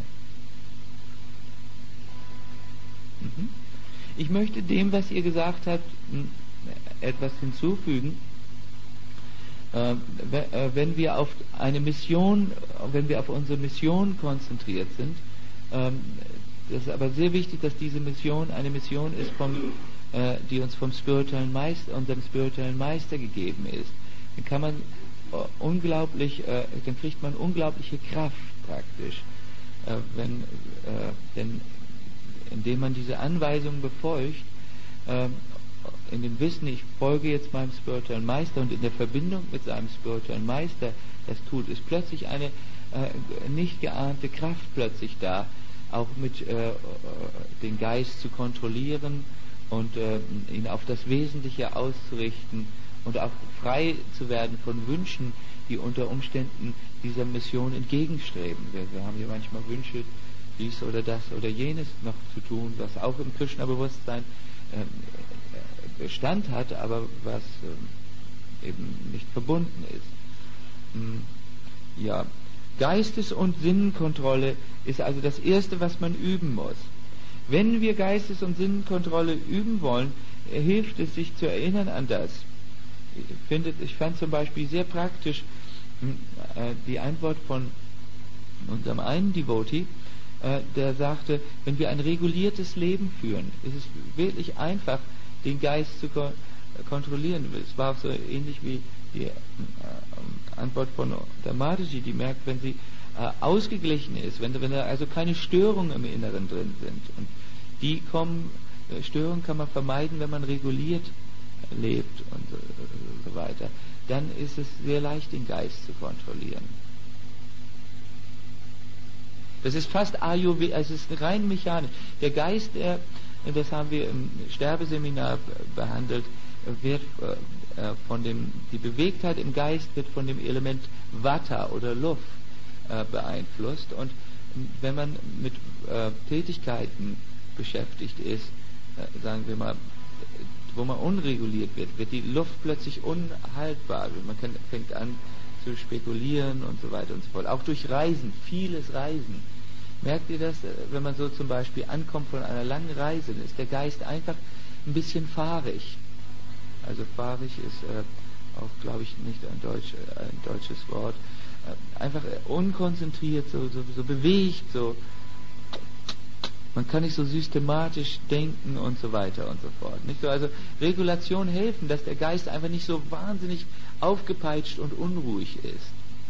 [SPEAKER 2] mhm. Ich möchte dem, was ihr gesagt habt, etwas hinzufügen. Äh, wenn wir auf eine Mission, wenn wir auf unsere Mission konzentriert sind, äh, das ist aber sehr wichtig, dass diese Mission eine Mission ist, vom, äh, die uns vom spirituellen Meister, unserem spirituellen Meister gegeben ist. Dann kann man äh, unglaublich, äh, dann kriegt man unglaubliche Kraft praktisch, äh, wenn, äh, denn indem man diese Anweisungen befolgt, äh, in dem Wissen, ich folge jetzt meinem spirituellen Meister und in der Verbindung mit seinem spirituellen Meister das tut, ist plötzlich eine äh, nicht geahnte Kraft plötzlich da, auch mit äh, den Geist zu kontrollieren und äh, ihn auf das Wesentliche auszurichten und auch frei zu werden von Wünschen, die unter Umständen dieser Mission entgegenstreben. Wir, wir haben ja manchmal Wünsche, dies oder das oder jenes noch zu tun, was auch im Krishna-Bewusstsein äh, Bestand hat, aber was äh, eben nicht verbunden ist. Hm, ja, Geistes- und Sinnenkontrolle ist also das Erste, was man üben muss. Wenn wir Geistes- und Sinnenkontrolle üben wollen, hilft es, sich zu erinnern an das. Ich, findet, ich fand zum Beispiel sehr praktisch äh, die Antwort von unserem einen Devotee, äh, der sagte, wenn wir ein reguliertes Leben führen, ist es wirklich einfach, den Geist zu ko- kontrollieren. Es war so ähnlich wie die äh, Antwort von der Mataji, die merkt, wenn sie äh, ausgeglichen ist, wenn, wenn da also keine Störungen im Inneren drin sind. Und die kommen, äh, Störungen kann man vermeiden, wenn man reguliert lebt und so, so weiter. Dann ist es sehr leicht, den Geist zu kontrollieren. Das ist fast Ayurveda, es ist rein mechanisch. Der Geist, der, das haben wir im Sterbeseminar behandelt, wird äh, von dem, die Bewegtheit im Geist wird von dem Element Vata oder Luft äh, beeinflusst. Und wenn man mit äh, Tätigkeiten beschäftigt ist, äh, sagen wir mal, wo man unreguliert wird, wird die Luft plötzlich unhaltbar. Man kann, fängt an zu spekulieren und so weiter und so fort. Auch durch Reisen, vieles Reisen. Merkt ihr das, wenn man so zum Beispiel ankommt von einer langen Reise, dann ist der Geist einfach ein bisschen fahrig. Also fahrig ist äh, auch, glaube ich, nicht ein, Deutsch, äh, ein deutsches Wort. Äh, einfach unkonzentriert, so, so, so bewegt, so Man kann nicht so systematisch denken und so weiter und so fort. Nicht so? Also Regulation helfen, dass der Geist einfach nicht so wahnsinnig aufgepeitscht und unruhig ist.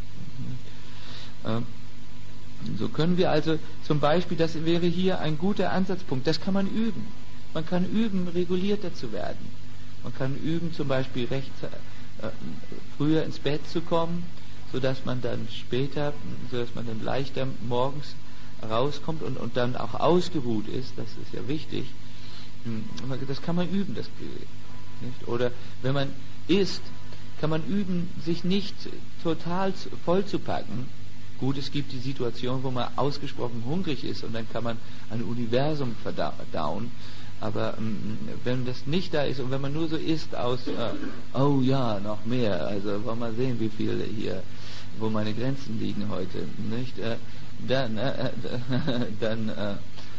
[SPEAKER 2] Ähm, so können wir also zum Beispiel, das wäre hier ein guter Ansatzpunkt, das kann man üben. Man kann üben, regulierter zu werden. Man kann üben, zum Beispiel recht äh, früher ins Bett zu kommen, sodass man dann später, sodass man dann leichter morgens rauskommt und, und dann auch ausgeruht ist, das ist ja wichtig. Das kann man üben, das nicht? Oder wenn man isst, kann man üben, sich nicht total voll zu packen. Gut, es gibt die Situation, wo man ausgesprochen hungrig ist und dann kann man ein Universum verdauen. Aber ähm, wenn das nicht da ist und wenn man nur so isst aus, äh, oh ja, noch mehr, also wollen wir sehen, wie viel hier, wo meine Grenzen liegen heute, nicht? Äh, dann, äh, dann äh,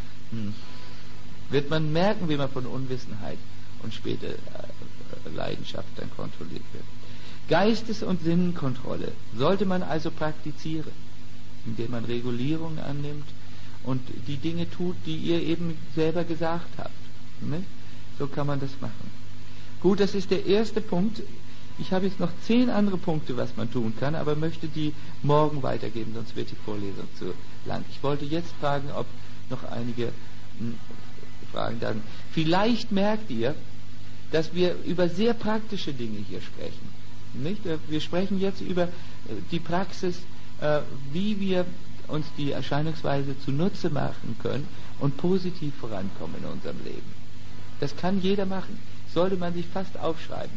[SPEAKER 2] wird man merken, wie man von Unwissenheit und später äh, Leidenschaft dann kontrolliert wird. Geistes- und Sinnenkontrolle sollte man also praktizieren, indem man Regulierung annimmt und die Dinge tut, die ihr eben selber gesagt habt. Nicht? So kann man das machen. Gut, das ist der erste Punkt. Ich habe jetzt noch zehn andere Punkte, was man tun kann, aber möchte die morgen weitergeben, sonst wird die Vorlesung zu lang. Ich wollte jetzt fragen, ob noch einige hm, Fragen da sind. Vielleicht merkt ihr, dass wir über sehr praktische Dinge hier sprechen. Nicht? Wir sprechen jetzt über die Praxis, äh, wie wir uns die Erscheinungsweise zunutze machen können und positiv vorankommen in unserem Leben. Das kann jeder machen. Sollte man sich fast aufschreiben.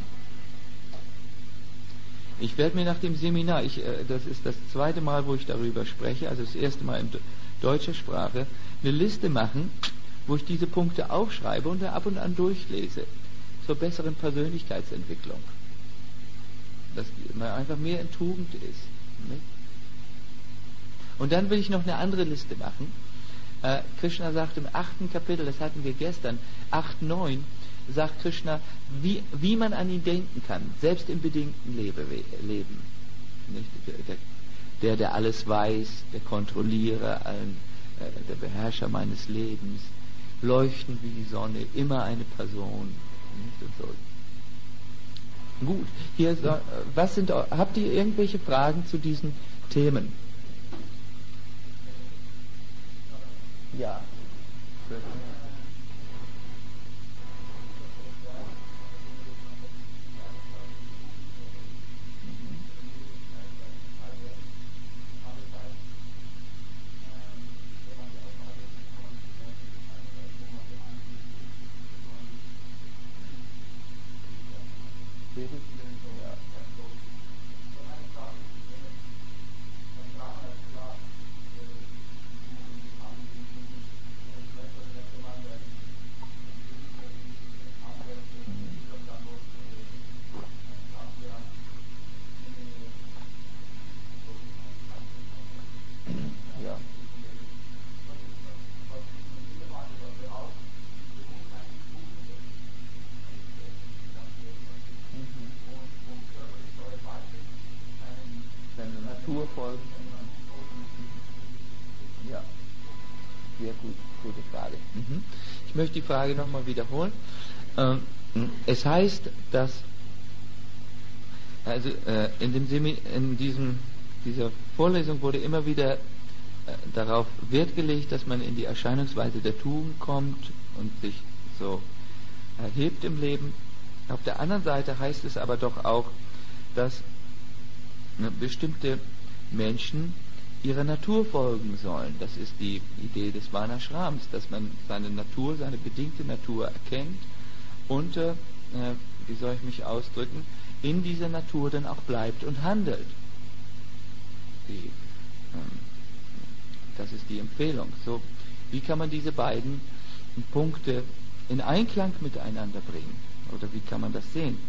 [SPEAKER 2] Ich werde mir nach dem Seminar, ich, äh, das ist das zweite Mal, wo ich darüber spreche, also das erste Mal in deutscher Sprache, eine Liste machen, wo ich diese Punkte aufschreibe und dann ab und an durchlese, zur besseren Persönlichkeitsentwicklung. Dass man einfach mehr in Tugend ist. Nicht? Und dann will ich noch eine andere Liste machen. Äh, Krishna sagt im achten Kapitel, das hatten wir gestern, acht, neun, sagt Krishna, wie, wie man an ihn denken kann, selbst im bedingten Lebe, Leben. Nicht? Der, der, der alles weiß, der Kontrollierer, allen, äh, der Beherrscher meines Lebens, leuchtend wie die Sonne, immer eine Person. Nicht? Und so. Gut, hier, so, was sind, habt ihr irgendwelche Fragen zu diesen Themen? Ja. Folgen. Ja, sehr gut, gute Frage. Mhm. Ich möchte die Frage nochmal wiederholen. Ähm, es heißt, dass also äh, in, dem Semi in diesem, dieser Vorlesung wurde immer wieder äh, darauf Wert gelegt, dass man in die Erscheinungsweise der Tugend kommt und sich so erhebt im Leben. Auf der anderen Seite heißt es aber doch auch, dass eine bestimmte Menschen ihrer Natur folgen sollen. Das ist die Idee des Varnashrams, dass man seine Natur, seine bedingte Natur erkennt und, äh, wie soll ich mich ausdrücken, in dieser Natur dann auch bleibt und handelt. Die, ähm, das ist die Empfehlung. So, wie kann man diese beiden Punkte in Einklang miteinander bringen? Oder wie kann man das sehen?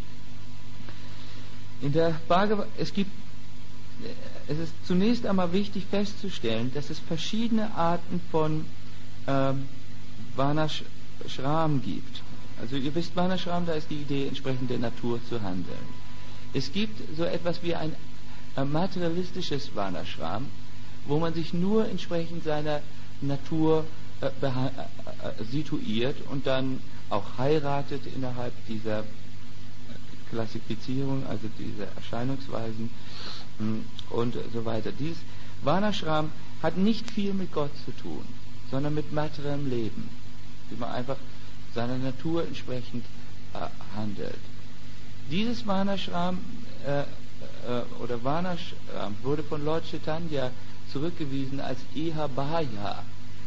[SPEAKER 2] In der Bhagavad, es gibt Es ist zunächst einmal wichtig festzustellen, dass es verschiedene Arten von ähm, Varnashram gibt. Also ihr wisst, Varnashram, da ist die Idee, entsprechend der Natur zu handeln. Es gibt so etwas wie ein äh, materialistisches Varnashram, wo man sich nur entsprechend seiner Natur äh, äh, situiert und dann auch heiratet innerhalb dieser Klassifizierung, also diese Erscheinungsweisen und so weiter. Dieses Varnashram hat nicht viel mit Gott zu tun, sondern mit materiellem Leben, wie man einfach seiner Natur entsprechend äh, handelt. Dieses Varnashram äh, äh, oder Varnashram wurde von Lord Chaitanya zurückgewiesen als Ihabhaya.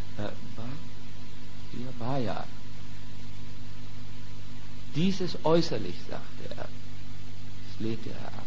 [SPEAKER 2] Äh, Ihabhaya. Dies ist äußerlich, sagte er. Das lehnte er ab.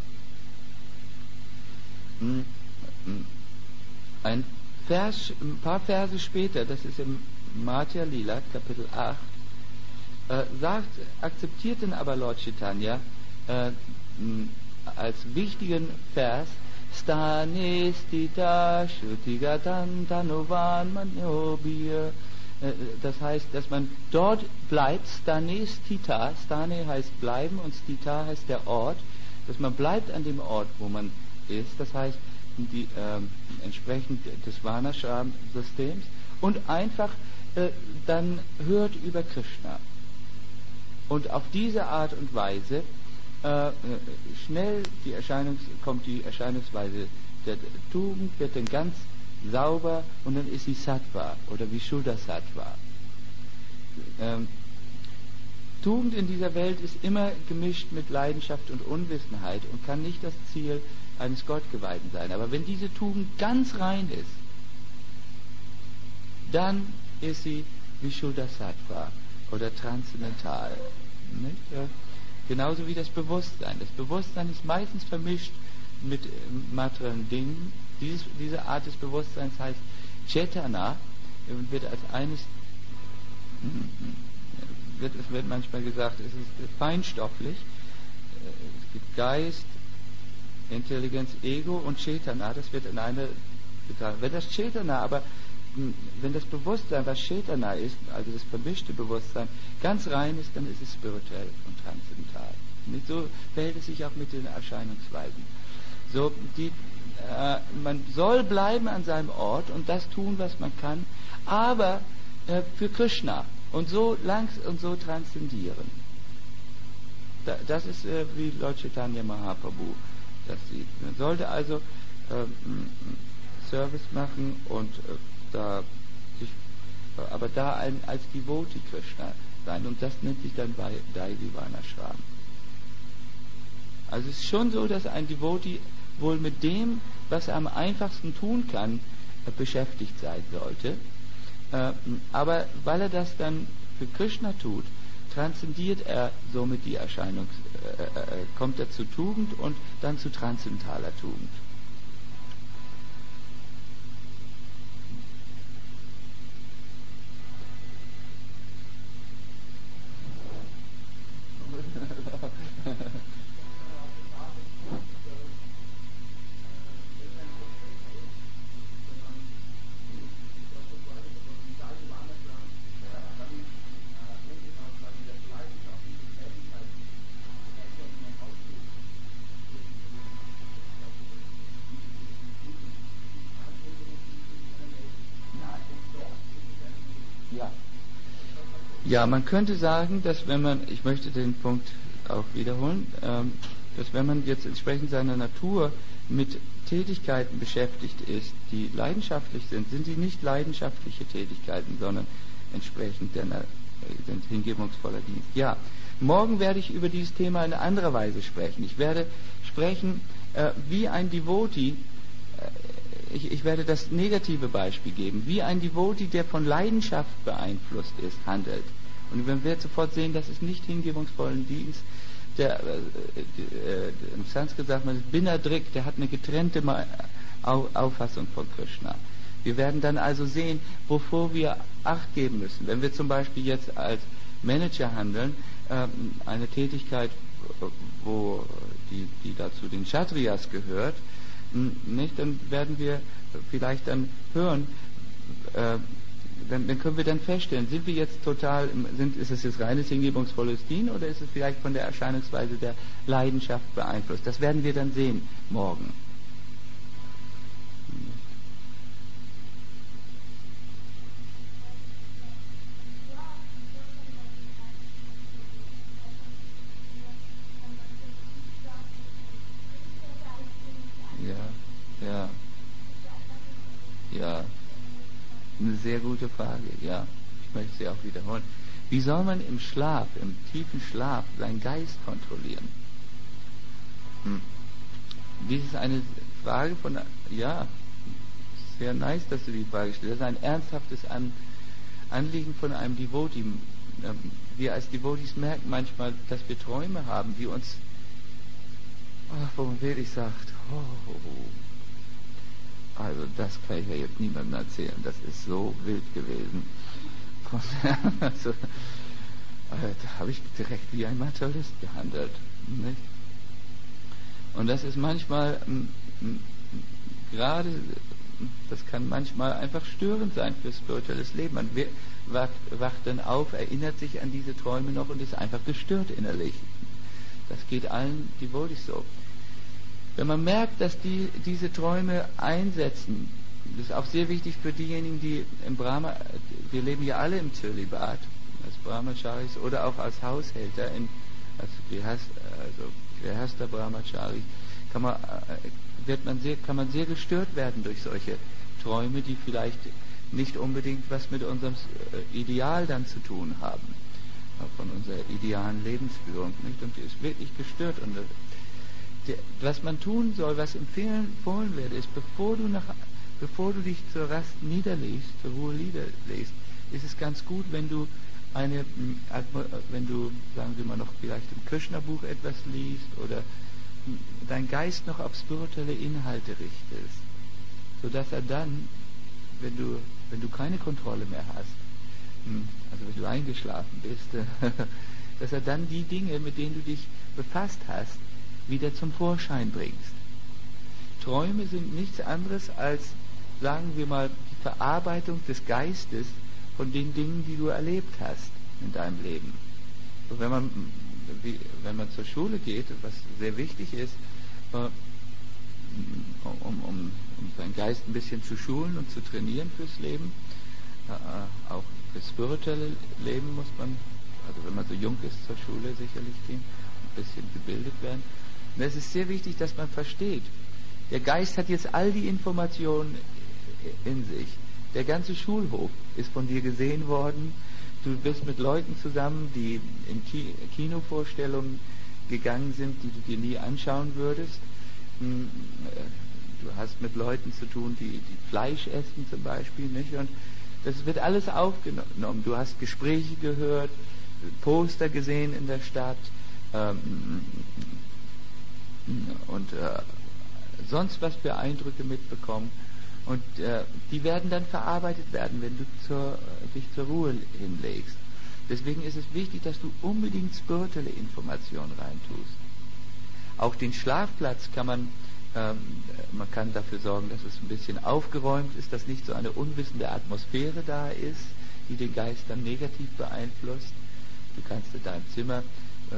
[SPEAKER 2] Ein, Vers, ein paar Verse später, das ist im Madhya Lila, Kapitel acht, äh, sagt, akzeptiert denn aber Lord Chaitanya äh, als wichtigen Vers Stane stita shrutigatan tanovan manobir. Das heißt, dass man dort bleibt, Stane stita, Stane heißt bleiben und stita heißt der Ort, dass man bleibt an dem Ort, wo man ist, das heißt die, äh, entsprechend des Varnashram-Systems und einfach äh, dann hört über Krishna. Und auf diese Art und Weise äh, schnell die Erscheinungs, kommt die Erscheinungsweise der Tugend, wird dann ganz sauber und dann ist sie Sattva oder Vishuddha Sattva. Ähm, Tugend in dieser Welt ist immer gemischt mit Leidenschaft und Unwissenheit und kann nicht das Ziel eines Gottgeweihten sein. Aber wenn diese Tugend ganz rein ist, dann ist sie Vishuddha Sattva oder transzendental. Nicht? Ja. Genauso wie das Bewusstsein. Das Bewusstsein ist meistens vermischt mit äh, materiellen Dingen. Dieses, diese Art des Bewusstseins heißt Cetana und wird als eines, wird, es wird manchmal gesagt, es ist feinstofflich. Es gibt Geist, Intelligenz, Ego und Cetana, das wird in eine getragen. Wenn das Cetana, aber wenn das Bewusstsein, was Cetana ist, also das vermischte Bewusstsein, ganz rein ist, dann ist es spirituell und transzendental. Nicht so verhält es sich auch mit den Erscheinungsweisen. So, die, äh, man soll bleiben an seinem Ort und das tun, was man kann, aber äh, für Krishna und so langs und so transzendieren. Da, das ist äh, wie Lord Chaitanya Mahaprabhu das sieht. Man sollte also äh, Service machen und äh, da sich, äh, aber da ein, als Devotee Krishna sein und das nennt sich dann bei Daivi Varnashram. Also es ist schon so, dass ein Devotee wohl mit dem, was er am einfachsten tun kann, äh, beschäftigt sein sollte. Äh, aber weil er das dann für Krishna tut, transzendiert er somit die Erscheinung, äh, äh, kommt er zu Tugend und dann zu transzendentaler Tugend. Ja, man könnte sagen, dass wenn man, ich möchte den Punkt auch wiederholen, ähm, dass wenn man jetzt entsprechend seiner Natur mit Tätigkeiten beschäftigt ist, die leidenschaftlich sind, sind sie nicht leidenschaftliche Tätigkeiten, sondern entsprechend der, sind hingebungsvoller Dienst. Ja, morgen werde ich über dieses Thema in anderer Weise sprechen. Ich werde sprechen, äh, wie ein Devotee, äh, ich, ich werde das negative Beispiel geben, wie ein Devotee, der von Leidenschaft beeinflusst ist, handelt. Und man wird sofort sehen, das ist nicht hingebungsvollen Dienst. Der, äh, äh, im Sanskrit sagt man, Binadrik, der hat eine getrennte Auffassung von Krishna. Wir werden dann also sehen, wovor wir Acht geben müssen. Wenn wir zum Beispiel jetzt als Manager handeln, äh, eine Tätigkeit, wo die, die dazu den Kshatriyas gehört, nicht, dann werden wir vielleicht dann hören, äh, dann, dann können wir dann feststellen, sind wir jetzt total, sind, ist es jetzt reines hingebungsvolles Dienen oder ist es vielleicht von der Erscheinungsweise der Leidenschaft beeinflusst? Das werden wir dann sehen morgen. sehr gute Frage, ja. Ich möchte sie auch wiederholen. Wie soll man im Schlaf, im tiefen Schlaf, seinen Geist kontrollieren? Hm. Dies ist eine Frage von, ja, sehr nice, dass du die Frage stellst. Das ist ein ernsthaftes An, Anliegen von einem Devotee. Wir als Devotees merken manchmal, dass wir Träume haben, die uns, ach, wo man wirklich sagt, oh, also das kann ich ja jetzt niemandem erzählen, das ist so wild gewesen. Also, da habe ich direkt wie ein Materialist gehandelt. Nicht? Und das ist manchmal m, m, gerade, das kann manchmal einfach störend sein für spirituelles Leben. Man wacht, wacht dann auf, erinnert sich an diese Träume noch und ist einfach gestört innerlich. Das geht allen Devotees so. Wenn man merkt, dass die, diese Träume einsetzen, das ist auch sehr wichtig für diejenigen, die im Brahma, wir leben ja alle im Zölibat, als Brahmacharis oder auch als Haushälter, in, als also Grihastha Brahmachari, kann man, wird man sehr, kann man sehr gestört werden durch solche Träume, die vielleicht nicht unbedingt was mit unserem Ideal dann zu tun haben, von unserer idealen Lebensführung, nicht? Und die ist wirklich gestört. Und der, was man tun soll, was empfehlen wird, ist, bevor du nach Bevor du dich zur Rast niederlegst, zur Ruhe niederlegst, ist es ganz gut, wenn du eine, wenn du, sagen wir mal, noch vielleicht im Krishna-Buch etwas liest oder deinen Geist noch auf spirituelle Inhalte richtest, sodass er dann, wenn du, wenn du keine Kontrolle mehr hast, also wenn du eingeschlafen bist, dass er dann die Dinge, mit denen du dich befasst hast, wieder zum Vorschein bringst. Träume sind nichts anderes als, sagen wir mal, die Verarbeitung des Geistes von den Dingen, die du erlebt hast in deinem Leben. Und wenn man, wie, wenn man zur Schule geht, was sehr wichtig ist, äh, um, um, um seinen Geist ein bisschen zu schulen und zu trainieren fürs Leben, äh, auch fürs spirituelle Leben muss man, also wenn man so jung ist, zur Schule sicherlich gehen, ein bisschen gebildet werden. Und es ist sehr wichtig, dass man versteht, der Geist hat jetzt all die Informationen in sich. Der ganze Schulhof ist von dir gesehen worden. Du bist mit Leuten zusammen, die in Kinovorstellungen gegangen sind, die du dir nie anschauen würdest. Du hast mit Leuten zu tun, die, die Fleisch essen zum Beispiel, nicht? Und das wird alles aufgenommen. Du hast Gespräche gehört, Poster gesehen in der Stadt ähm, und äh, sonst was für Eindrücke mitbekommen. Und äh, die werden dann verarbeitet werden, wenn du zur, dich zur Ruhe hinlegst. Deswegen ist es wichtig, dass du unbedingt spirituelle Informationen reintust. Auch den Schlafplatz kann man, ähm, man kann dafür sorgen, dass es ein bisschen aufgeräumt ist, dass nicht so eine unwissende Atmosphäre da ist, die den Geist dann negativ beeinflusst. Du kannst in deinem Zimmer äh,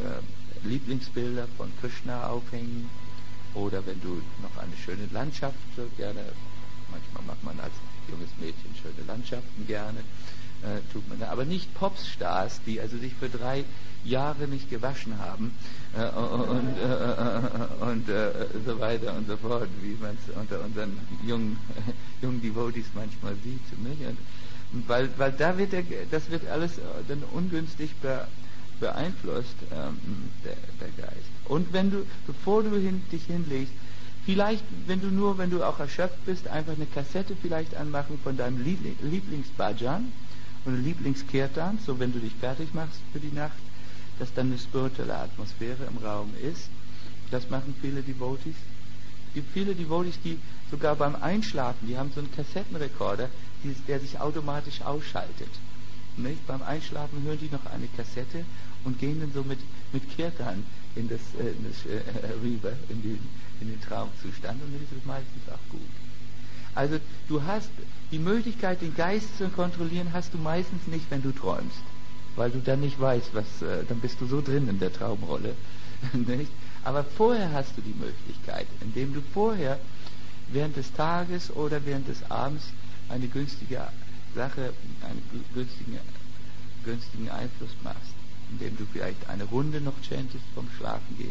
[SPEAKER 2] äh, Lieblingsbilder von Krishna aufhängen. Oder wenn du noch eine schöne Landschaft so gerne, manchmal macht man als junges Mädchen schöne Landschaften gerne, äh, tut man da. Aber nicht Popstars, die also sich für drei Jahre nicht gewaschen haben äh, und, äh, und äh, so weiter und so fort, wie man es unter unseren jungen, jungen Devotees manchmal sieht. Nicht? Und weil, weil da wird der, das wird alles dann ungünstig be, beeinflusst, ähm, der, der Geist. Und wenn du, bevor du hin, dich hinlegst, vielleicht, wenn du nur, wenn du auch erschöpft bist, einfach eine Kassette vielleicht anmachen von deinem Liebling, Lieblingsbhajan und Lieblingskirtan, so wenn du dich fertig machst für die Nacht, dass dann eine spirituelle Atmosphäre im Raum ist. Das machen viele Devotees. Es gibt viele Devotees, die sogar beim Einschlafen, die haben so einen Kassettenrekorder, die, der sich automatisch ausschaltet. Nicht? Beim Einschlafen hören die noch eine Kassette und gehen dann so mit, mit Kirtan in das, äh, in das äh, rüber, in den, in den Traumzustand, und dann ist es meistens auch gut. Also du hast die Möglichkeit, den Geist zu kontrollieren, hast du meistens nicht, wenn du träumst, weil du dann nicht weißt, was, äh, dann bist du so drin in der Traumrolle, nicht? Aber vorher hast du die Möglichkeit, indem du vorher während des Tages oder während des Abends eine günstige Sache, einen günstigen, günstigen Einfluss machst, indem du vielleicht eine Runde noch chantest vom Schlafengehen.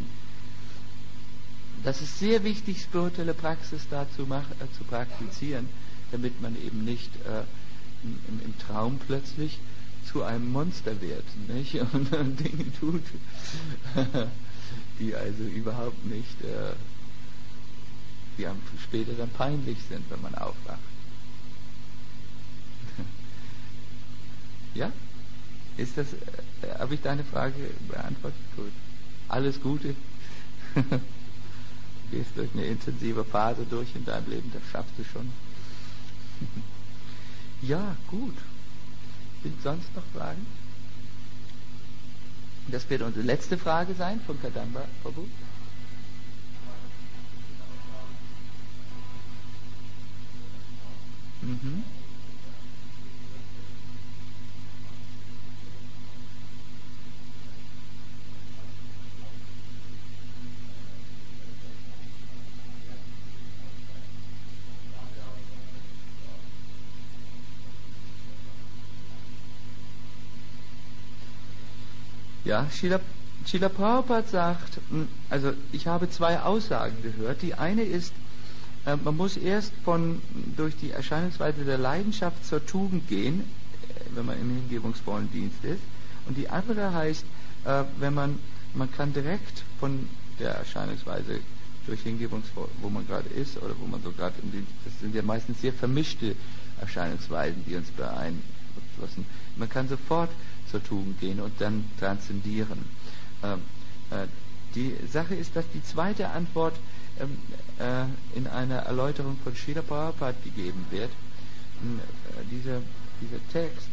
[SPEAKER 2] Das ist sehr wichtig, spirituelle Praxis dazu mach, äh, zu praktizieren, damit man eben nicht äh, im, im Traum plötzlich zu einem Monster wird, nicht? Und dann Dinge tut, die also überhaupt nicht, äh, die einem später dann peinlich sind, wenn man aufwacht. Ja? Ist das, äh, habe ich deine Frage beantwortet? Gut. Alles Gute. Gehst durch eine intensive Phase durch in deinem Leben, das schaffst du schon. Ja, gut. Sind sonst noch Fragen? Das wird unsere letzte Frage sein von Kadamba Prabhu. Mhm. Ja, Srila, Srila Prabhupada sagt, also ich habe zwei Aussagen gehört. Die eine ist, äh, man muss erst von durch die Erscheinungsweise der Leidenschaft zur Tugend gehen, wenn man im hingebungsvollen Dienst ist. Und die andere heißt, äh, wenn man man kann direkt von der Erscheinungsweise durch hingebungsvoll, wo man gerade ist oder wo man so gerade im Dienst, das sind ja meistens sehr vermischte Erscheinungsweisen, die uns beeinflussen. Man kann sofort zur Tugend gehen und dann transzendieren. Ähm, äh, die Sache ist, dass die zweite Antwort ähm, äh, in einer Erläuterung von Srila Prabhupada gegeben wird. Und, äh, dieser, dieser Text,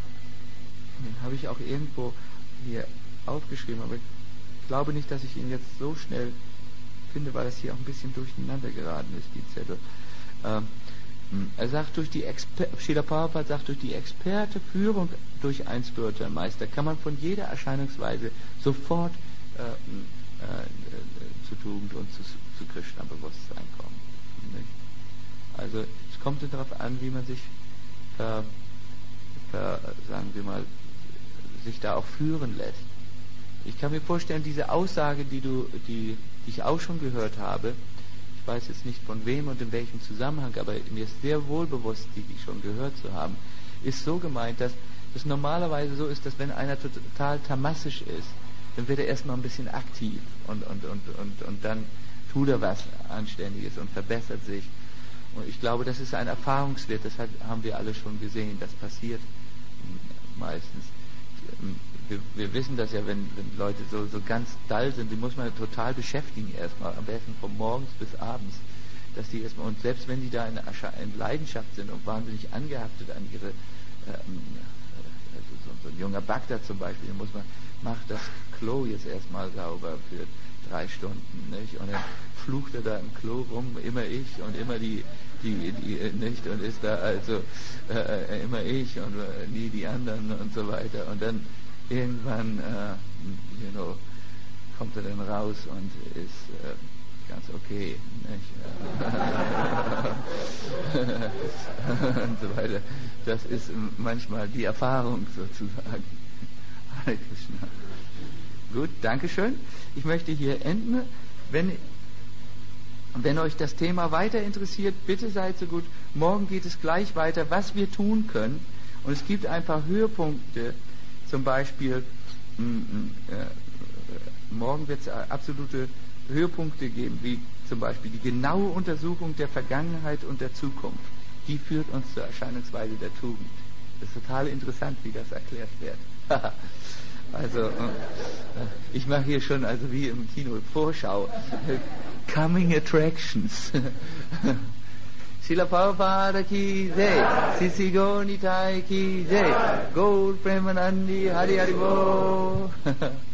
[SPEAKER 2] den habe ich auch irgendwo hier aufgeschrieben, aber ich glaube nicht, dass ich ihn jetzt so schnell finde, weil es hier auch ein bisschen durcheinander geraten ist, die Zettel. Ähm, Er sagt, durch die Exper- Srila Prabhupada sagt, durch die Experte Führung durch einen Spiritual Meister kann man von jeder Erscheinungsweise sofort äh, äh, zu Tugend und zu, zu Krishna-Bewusstsein kommen. Nicht? Also es kommt darauf an, wie man sich, äh, äh, sagen wir mal, sich da auch führen lässt. Ich kann mir vorstellen, diese Aussage, die du, die, die ich auch schon gehört habe, ich weiß jetzt nicht von wem und in welchem Zusammenhang, aber mir ist sehr wohl bewusst, die, die schon gehört zu haben, ist so gemeint, dass es normalerweise so ist, dass wenn einer total tamassisch ist, dann wird er erstmal ein bisschen aktiv und, und, und, und, und dann tut er was Anständiges und verbessert sich. Und ich glaube, das ist ein Erfahrungswert, das hat, haben wir alle schon gesehen, das passiert meistens. Wir, wir wissen das ja, wenn, wenn Leute so, so ganz dull sind, die muss man total beschäftigen erstmal, am besten von morgens bis abends, dass die erstmal, und selbst wenn die da in, in Leidenschaft sind und wahnsinnig angehaftet an ihre, ähm, also so, so ein junger Bhakta zum Beispiel, dann muss man, macht das Klo jetzt erstmal sauber für drei Stunden, nicht? Und dann flucht er da im Klo rum, immer ich und immer die, die, die nicht, und ist da also äh, immer ich und äh, nie die anderen und so weiter, und dann irgendwann, äh, you know, kommt er dann raus und ist äh, ganz okay, nicht? Und so weiter. Das ist manchmal die Erfahrung sozusagen. Hare Krishna. Gut, Dankeschön. Ich möchte hier enden. Wenn, wenn euch das Thema weiter interessiert, bitte seid so gut. Morgen geht es gleich weiter, was wir tun können. Und es gibt ein paar Höhepunkte. Zum Beispiel, m, äh, morgen wird es absolute Höhepunkte geben, wie zum Beispiel die genaue Untersuchung der Vergangenheit und der Zukunft. Die führt uns zur Erscheinungsweise der Tugend. Das ist total interessant, wie das erklärt wird. Also, äh, ich mache hier schon, also wie im Kino, Vorschau. Coming Attractions. Srila Prabhupada ki jai, Sisi Gaura Nitai ki jai, Gaur Premanandi Hari Hari Bo.